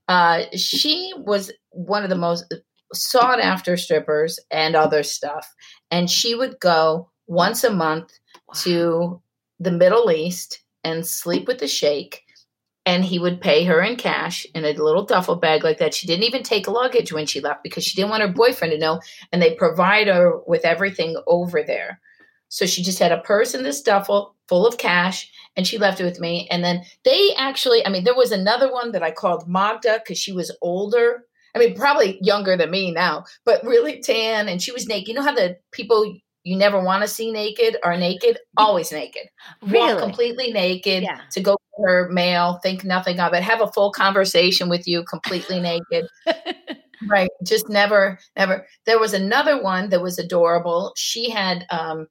She was one of the most sought after strippers and other stuff. And she would go once a month to the Middle East and sleep with the sheikh. And he would pay her in cash in a little duffel bag like that. She didn't even take luggage when she left because she didn't want her boyfriend to know. And they provide her with everything over there. So she just had a purse in this duffel full of cash, and she left it with me. And then they actually, I mean, there was another one that I called Magda because she was older. I mean, probably younger than me now, but really tan. And she was naked. You know how the people you never want to see naked are naked? Always naked. Really? Walk completely naked to go to her mail, think nothing of it, have a full conversation with you completely naked. Right. Just never. There was another one that was adorable. She had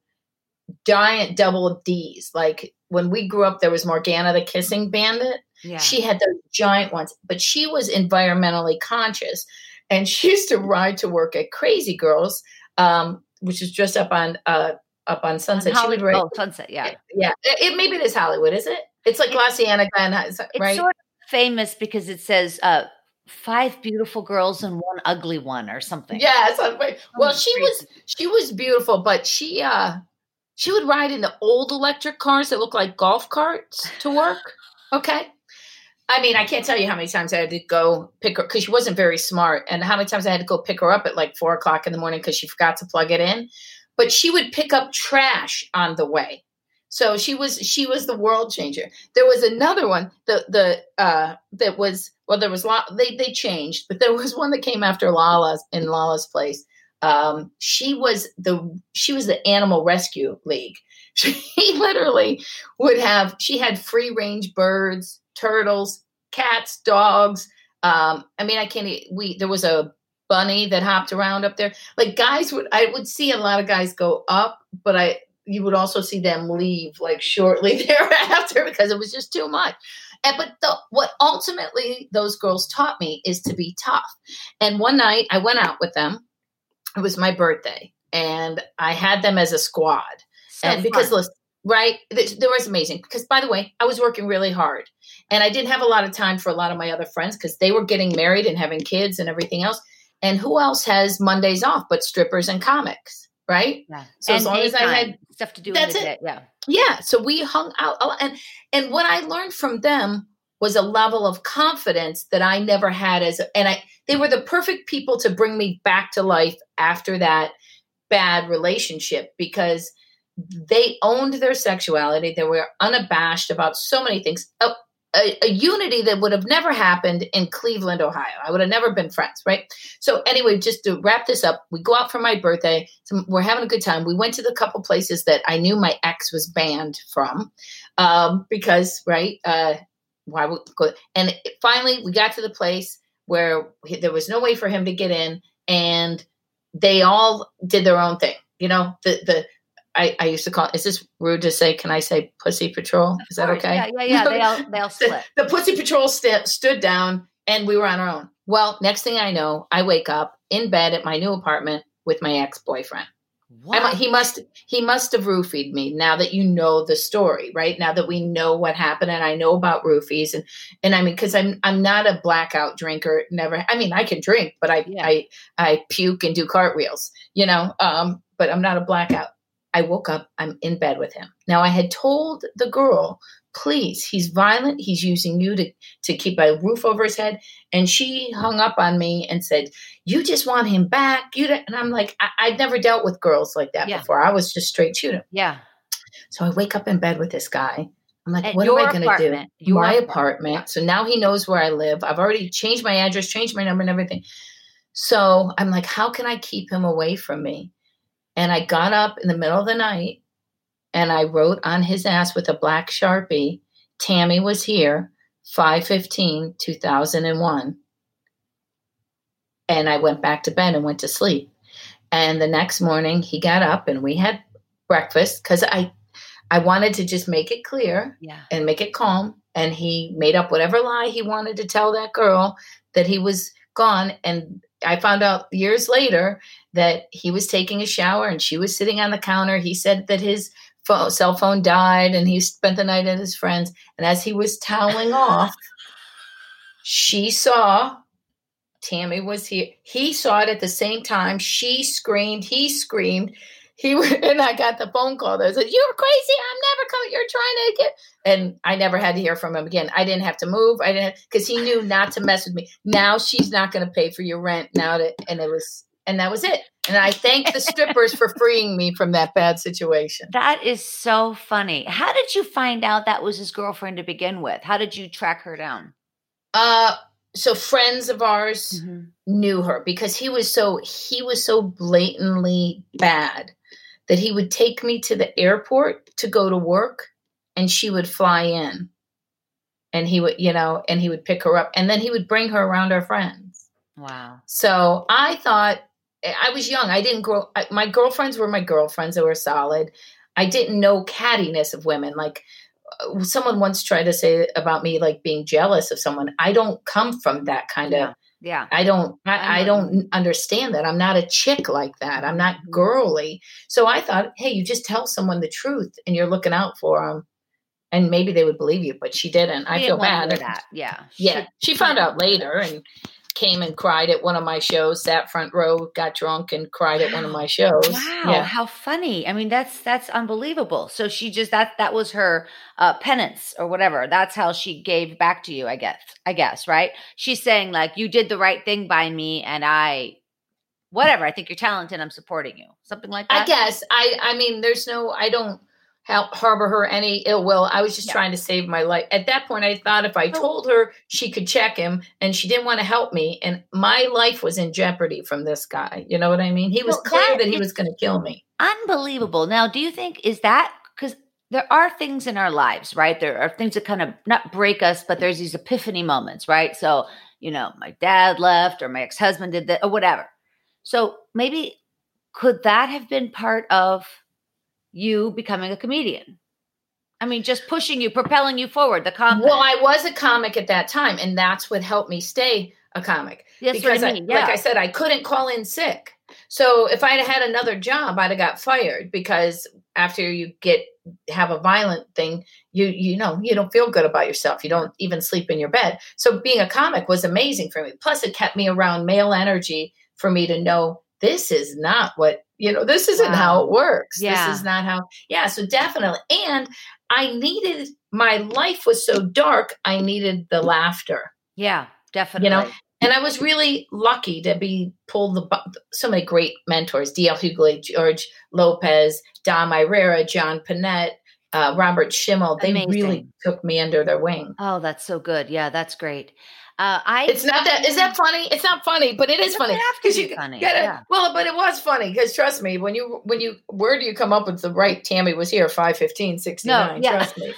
giant double Ds. Like when we grew up, there was Morgana the Kissing Bandit. Yeah. She had those giant ones, but she was environmentally conscious. And she used to ride to work at Crazy Girls, which is just up on Sunset. She would ride. Sunset, yeah. Yeah. Maybe it is Hollywood, is it? It's like La Cienega, right? It's sort of famous because it says 5 beautiful girls and 1 ugly one or something. Yeah. Well, she was beautiful, but she would ride in the old electric cars that look like golf carts to work. Okay. I mean, I can't tell you how many times I had to go pick her because she wasn't very smart, and how many times I had to go pick her up at like 4 o'clock in the morning because she forgot to plug it in. But she would pick up trash on the way. So she was the world changer. There was another one that was, well, there was they changed, but there was one that came after Lala's place. She was the Animal Rescue League. She literally she had free range birds, turtles, cats, dogs. There was a bunny that hopped around up there. Like I would see a lot of guys go up, but you would also see them leave like shortly thereafter because it was just too much. But what ultimately those girls taught me is to be tough. And one night I went out with them. It was my birthday, and I had them as a squad. And because listen, right, there was amazing. Because by the way, I was working really hard, and I didn't have a lot of time for a lot of my other friends because they were getting married and having kids and everything else. And who else has Mondays off but strippers and comics, right? Yeah. So and as long as I had stuff to do, that's with it. Yeah, yeah. So we hung out, and what I learned from them was a level of confidence that I never had they were the perfect people to bring me back to life after that bad relationship because they owned their sexuality. They were unabashed about so many things. A unity that would have never happened in Cleveland, Ohio. I would have never been friends, right? So anyway, just to wrap this up, we go out for my birthday. So we're having a good time. We went to the couple places that I knew my ex was banned from because, right, why would go? And finally, we got to the place where there was no way for him to get in, and they all did their own thing. You know, I used to call. Is this rude to say? Can I say Pussy Patrol? Is that okay? Yeah. They all split. The Pussy Patrol stood down, and we were on our own. Well, next thing I know, I wake up in bed at my new apartment with my ex-boyfriend. He must have roofied me. Now that you know the story, right? Now that we know what happened, and I know about roofies, and I mean, because I'm not a blackout drinker. Never. I mean, I can drink, but I puke and do cartwheels, you know. But I'm not a blackout. I woke up, I'm in bed with him. Now I had told the girl, please, he's violent. He's using you to keep a roof over his head. And she hung up on me and said, you just want him back. And I'm like, I'd never dealt with girls like that before. I was just straight shooting. Yeah. So I wake up in bed with this guy. I'm like, what am I going to do? My apartment. So now he knows where I live. I've already changed my address, changed my number and everything. So I'm like, how can I keep him away from me? And I got up in the middle of the night and I wrote on his ass with a black Sharpie, Tammy was here, 5/15/2001. And I went back to bed and went to sleep. And the next morning he got up and we had breakfast because I wanted to just make it clear and make it calm. And he made up whatever lie he wanted to tell that girl that he was gone. And I found out years later that he was taking a shower and she was sitting on the counter. He said that his cell phone died and he spent the night at his friend's. And as he was toweling off, she saw Tammy was here. He saw it at the same time. She screamed. He screamed. And I got the phone call that said, you're crazy. I'm never coming. You're trying to get. And I never had to hear from him again. I didn't have to move. Because he knew not to mess with me. Now she's not going to pay for your rent. And that was it. And I thank the strippers for freeing me from that bad situation. That is so funny. How did you find out that was his girlfriend to begin with? How did you track her down? So friends of ours knew her because he was so blatantly bad that he would take me to the airport to go to work and she would fly in and he would pick her up and then he would bring her around our friends. Wow. So I thought, I was young. I didn't grow. My girlfriends were my girlfriends. They were solid. I didn't know cattiness of women. Like someone once tried to say about me, like being jealous of someone. I don't come from that kind of. Yeah. I don't understand that. I'm not a chick like that. I'm not girly. So I thought, hey, you just tell someone the truth and you're looking out for them. And maybe they would believe you, but she didn't. I feel bad. That. Yeah. Yeah. She found out later and came and cried at one of my shows, sat front row, got drunk and cried at one of my shows. Wow. Yeah. How funny. I mean, that's unbelievable. So she just, that was her penance or whatever. That's how she gave back to you, I guess, right? She's saying like, you did the right thing by me and I think you're talented. I'm supporting you. Something like that. I guess I mean, I don't harbor her any ill will. I was just Yeah. trying to save my life. At that point, I thought if I told her she could check him and she didn't want to help me, and my life was in jeopardy from this guy. You know what I mean? He was So clear that he is was going to kill me. unbelievable. Now, do you think is that because there are things in our lives, right? There are things that kind of not break us, but there's these epiphany moments, right? So, my dad left or my ex-husband did that or whatever. So maybe could that have been part of you becoming a comedian? I mean, just pushing you, propelling you forward, the confidence. Well, I was a comic at that time, and that's what helped me stay a comic. That's because what I mean. like I said, I couldn't call in sick. So if I'd had another job, I'd have got fired, because after you have a violent thing, you don't feel good about yourself. You don't even sleep in your bed. So being a comic was amazing for me. Plus, it kept me around male energy for me to know this is not what, this isn't how it works. Yeah. This is not how. Yeah. So definitely. And my life was so dark. I needed the laughter. Yeah, definitely. And I was really lucky to be so many great mentors: D.L. Hughley, George Lopez, Dom Irrera, John Panette, Robert Schimmel. They really took me under their wing. Oh, that's so good. Yeah, that's great. It's not that. Is that funny? It's not funny, but it is funny. Because you funny. Yeah. Well, but it was funny because trust me, where do you come up with the right? Tammy was here 5:15:69. No, yeah. Trust me.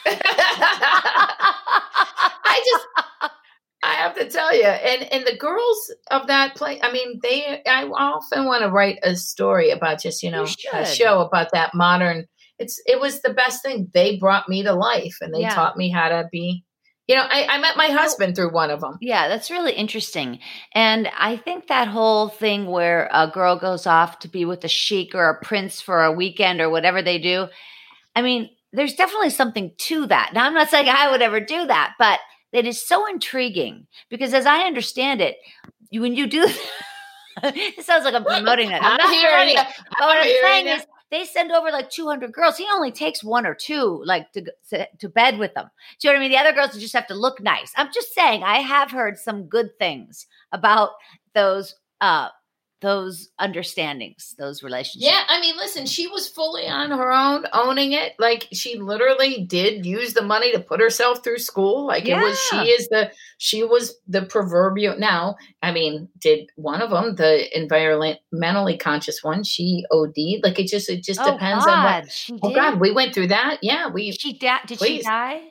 I have to tell you, and the girls of that play, I mean, I often want to write a story about just, a show about that modern, it was the best thing. They brought me to life, and they taught me how to be, I met my husband through one of them. Yeah, that's really interesting. And I think that whole thing where a girl goes off to be with a sheik or a prince for a weekend or whatever they do, I mean, there's definitely something to that. Now, I'm not saying I would ever do that, but it is so intriguing because, as I understand it, when you do, it sounds like I'm promoting that. I'm not promoting it. But what I'm saying is, they send over like 200 girls. He only takes one or two, like to bed with them. Do you know what I mean? The other girls just have to look nice. I'm just saying, I have heard some good things about those understandings, those relationships. Yeah, I mean, listen, she was fully on her own, owning it. Like, she literally did use the money to put herself through school. Like, she was the proverbial. Now, I mean, did one of them, the environmentally conscious one, she OD'd? Like, it just depends on what. She did? Oh God, we went through that. Yeah, did she die?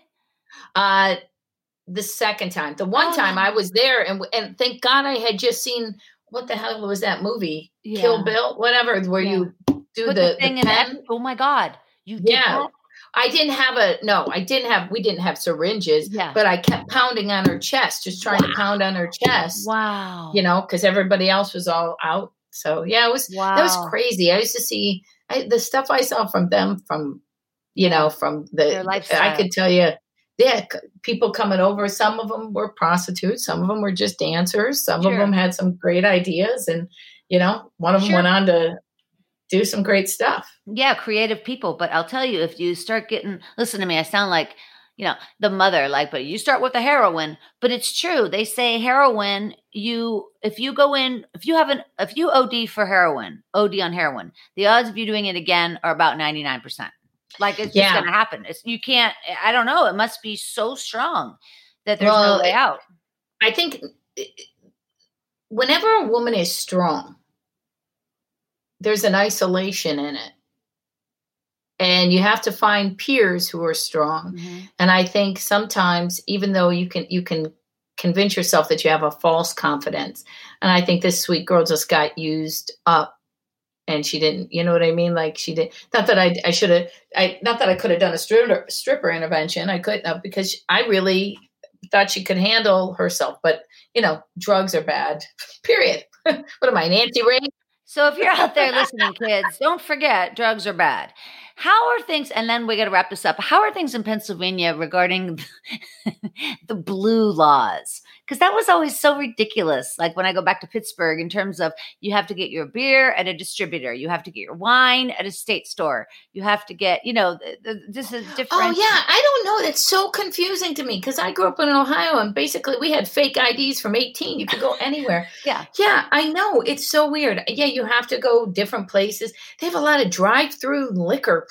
The second time. The one time I was there, and thank God I had just seen. What the hell was that movie? Yeah. Kill Bill, whatever, where you do the thing in pen. Oh my God. You did that? I didn't have we didn't have syringes, but I kept pounding on her chest, just trying to pound on her chest. Wow. Because everybody else was all out. So yeah, that was crazy. I used to see the stuff I saw from them from their lifestyle. I could tell you. Yeah, people coming over. Some of them were prostitutes. Some of them were just dancers. Some of them had some great ideas. And, one of them went on to do some great stuff. Yeah, creative people. But I'll tell you, if you start listen to me, I sound like, the mother, but you start with the heroin. But it's true. They say heroin, if you OD for heroin, OD on heroin, the odds of you doing it again are about 99%. Like, it's just going to happen. You can't, I don't know. It must be so strong that there's no way out. I think whenever a woman is strong, there's an isolation in it. And you have to find peers who are strong. Mm-hmm. And I think sometimes, even though you can convince yourself that you have a false confidence. And I think this sweet girl just got used up. And she didn't, you know what I mean? Like, she didn't, not that not that I could have done a stripper intervention. I couldn't have, because I really thought she could handle herself. But, drugs are bad, period. What am I, Nancy Reagan? So if you're out there listening, kids, don't forget drugs are bad. How are things, and then we got to wrap this up. How are things in Pennsylvania regarding the blue laws? Because that was always so ridiculous. Like, when I go back to Pittsburgh, in terms of you have to get your beer at a distributor, you have to get your wine at a state store, you have to get, this is different. Oh yeah, I don't know. That's so confusing to me because I grew up in Ohio and basically we had fake IDs from 18. You could go anywhere. Yeah, I know. It's so weird. Yeah, you have to go different places. They have a lot of drive-through liquor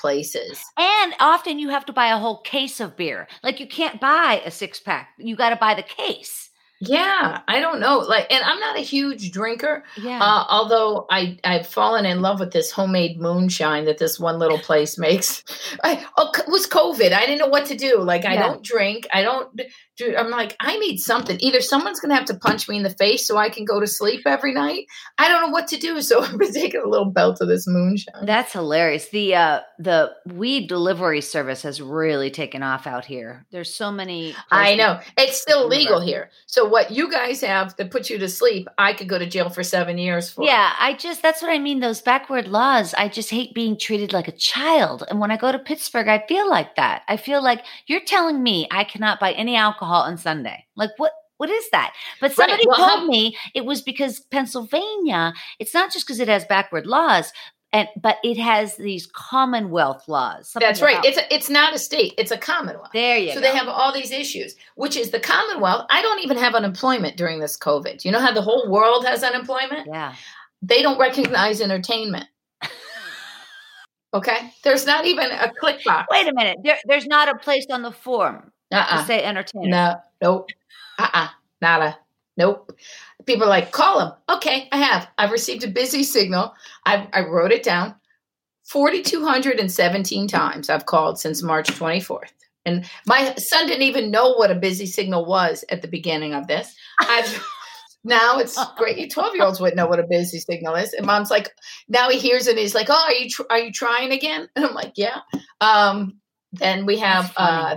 places. And often you have to buy a whole case of beer. Like you can't buy a 6-pack. You got to buy the case. Yeah, I don't know. Like, and I'm not a huge drinker. Yeah. Although I've fallen in love with this homemade moonshine that this one little place makes. It was COVID. I didn't know what to do. Like, I don't drink. I don't do. I'm like, I need something. Either someone's going to have to punch me in the face so I can go to sleep every night. I don't know what to do. So I've been taking a little belt of this moonshine. That's hilarious. The weed delivery service has really taken off out here. There's so many. I know. It's still legal here. So what you guys have that puts you to sleep, I could go to jail for 7 years for. Yeah, that's what I mean. Those backward laws. I just hate being treated like a child. And when I go to Pittsburgh, I feel like that. I feel like you're telling me I cannot buy any alcohol on Sunday. Like what is that? But somebody told me it was because Pennsylvania, it's not just because it has backward laws, but it has these Commonwealth laws. That's right. It's not a state. It's a Commonwealth. There you go. So they have all these issues, which is the Commonwealth. I don't even have unemployment during this COVID. You know how the whole world has unemployment? Yeah. They don't recognize entertainment. Okay? There's not even a click box. Wait a minute. There's not a place on the form to say entertainer. No. Nope. Nada. Nope. People are like, call them. Okay, I have. I've received a busy signal. I wrote it down. 4,217 times I've called since March 24th. And my son didn't even know what a busy signal was at the beginning of this. Now it's great. 12-year-olds wouldn't know what a busy signal is. And mom's like, now he hears it and he's like, oh, are you trying again? And I'm like, yeah. Then we have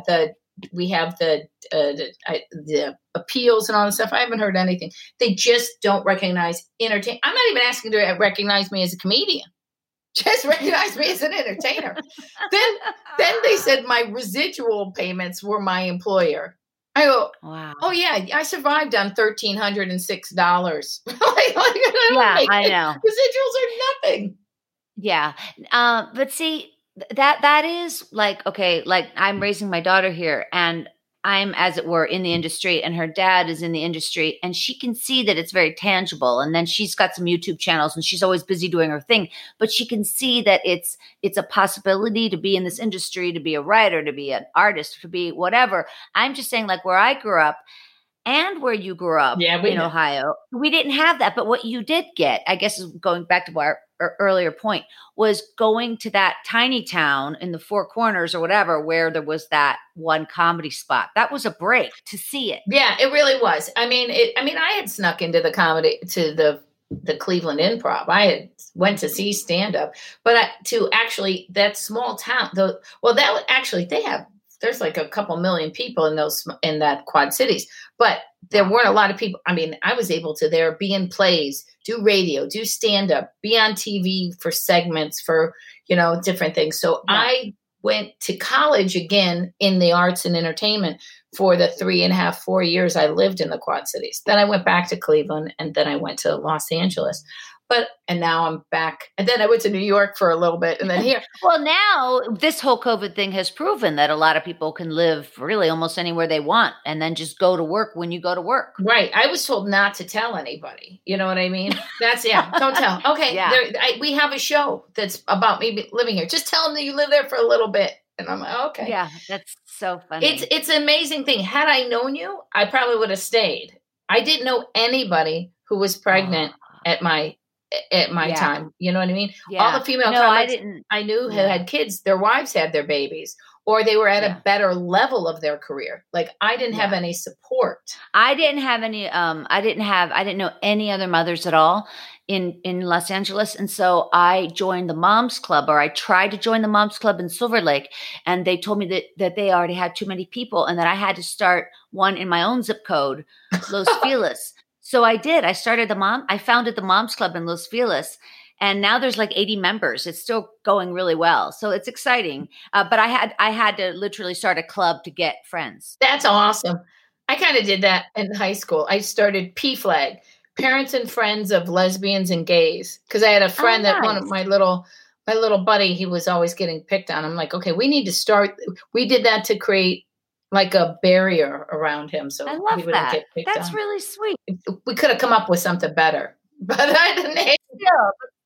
the appeals and all this stuff. I haven't heard anything. They just don't recognize entertain. I'm not even asking to recognize me as a comedian. Just recognize me as an entertainer. Then they said my residual payments were my employer. I go, wow. Oh yeah, I survived on $1,306. I know. Residuals are nothing. Yeah, but see, that is like, okay, like I'm raising my daughter here, and I'm, as it were, in the industry, and her dad is in the industry, and she can see that it's very tangible. And then she's got some YouTube channels, and she's always busy doing her thing, but she can see that it's a possibility to be in this industry, to be a writer, to be an artist, to be whatever. I'm just saying, like, where I grew up and where you grew up in Ohio, we didn't have that. But what you did get, I guess, is going back to our earlier point, was going to that tiny town in the Four Corners or whatever, where there was that one comedy spot. That was a break to see it. Yeah, it really was. I mean, I had snuck into the comedy, to the Cleveland Improv. I had went to see stand up, but to actually that small town, there's like a couple million people in that Quad Cities, but there weren't a lot of people. I mean, I was able to there be in plays, do radio, do stand up, be on TV for segments for, different things. So I went to college again in the arts and entertainment for the 3.5, 4 years I lived in the Quad Cities. Then I went back to Cleveland, and then I went to Los Angeles. And now I'm back. And then I went to New York for a little bit, and then here. Well, now this whole COVID thing has proven that a lot of people can live really almost anywhere they want, and then just go to work when you go to work. Right. I was told not to tell anybody. You know what I mean? Don't tell. Okay. Yeah. We have a show that's about me living here. Just tell them that you live there for a little bit. And I'm like, okay. Yeah, that's so funny. It's an amazing thing. Had I known you, I probably would have stayed. I didn't know anybody who was pregnant at my time. You know what I mean? Yeah. All the female comics I knew who had kids, their wives had their babies, or they were at a better level of their career. Like, I didn't have any support. I didn't have any, I didn't know any other mothers at all in Los Angeles. And so I joined the Moms Club, or I tried to join the Moms Club in Silver Lake. And they told me that they already had too many people, and that I had to start one in my own zip code, Los Feliz. So I did. I founded the Moms Club in Los Feliz, and now there's like 80 members. It's still going really well. So it's exciting. But I had to literally start a club to get friends. That's awesome. I kind of did that in high school. I started PFLAG, Parents and Friends of Lesbians and Gays, because I had a friend that one of my little buddy, he was always getting picked on. I'm like, okay, we need to start. We did that to create like a barrier around him, so I love he wouldn't get picked on. That's really sweet. We could have come up with something better, but I didn't.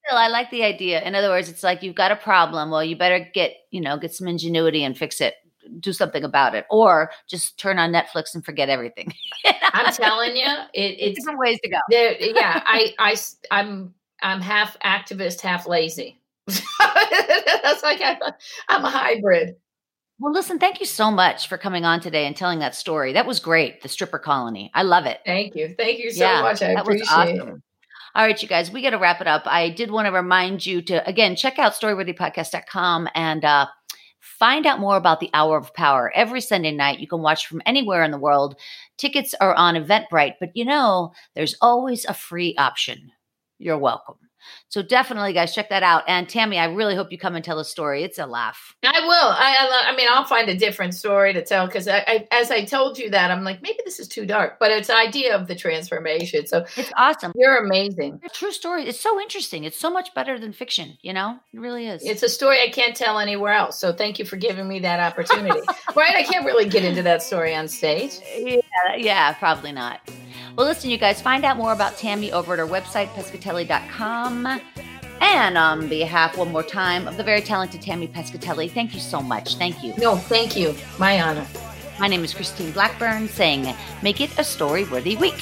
still, I like the idea. In other words, it's like you've got a problem. Well, you better get some ingenuity and fix it. Do something about it, or just turn on Netflix and forget everything. I'm telling you, it's different ways to go. Yeah, I'm half activist, half lazy. That's like I'm a hybrid. Well, listen, thank you so much for coming on today and telling that story. That was great. The stripper colony. I love it. Thank you so much. I appreciate it. All right, you guys, we got to wrap it up. I did want to remind you to, again, check out storyworthypodcast.com and find out more about the Hour of Power. Every Sunday night, you can watch from anywhere in the world. Tickets are on Eventbrite, but there's always a free option. You're welcome. So definitely, guys, check that out. And Tammy, I really hope you come and tell a story. It's a laugh. I will. I mean, I'll find a different story to tell because as I told you that, I'm like, maybe this is too dark, but it's the idea of the transformation. So it's awesome. You're amazing. It's a true story. It's so interesting. It's so much better than fiction. It really is. It's a story I can't tell anywhere else. So thank you for giving me that opportunity. Right? I can't really get into that story on stage. Yeah, probably not. Well, listen, you guys, find out more about Tammy over at her website, Pescatelli.com. And on behalf, one more time, of the very talented Tammy Pescatelli, thank you so much. Thank you. No, thank you. My honor. My name is Christine Blackburn, saying, make it a story-worthy week.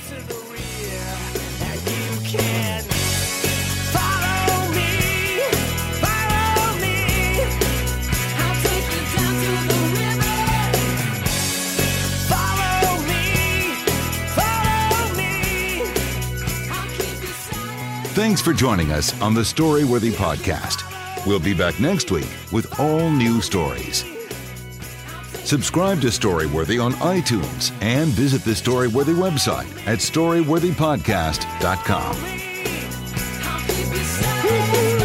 Thanks for joining us on the Storyworthy Podcast. We'll be back next week with all new stories. Subscribe to Storyworthy on iTunes and visit the Storyworthy website at storyworthypodcast.com.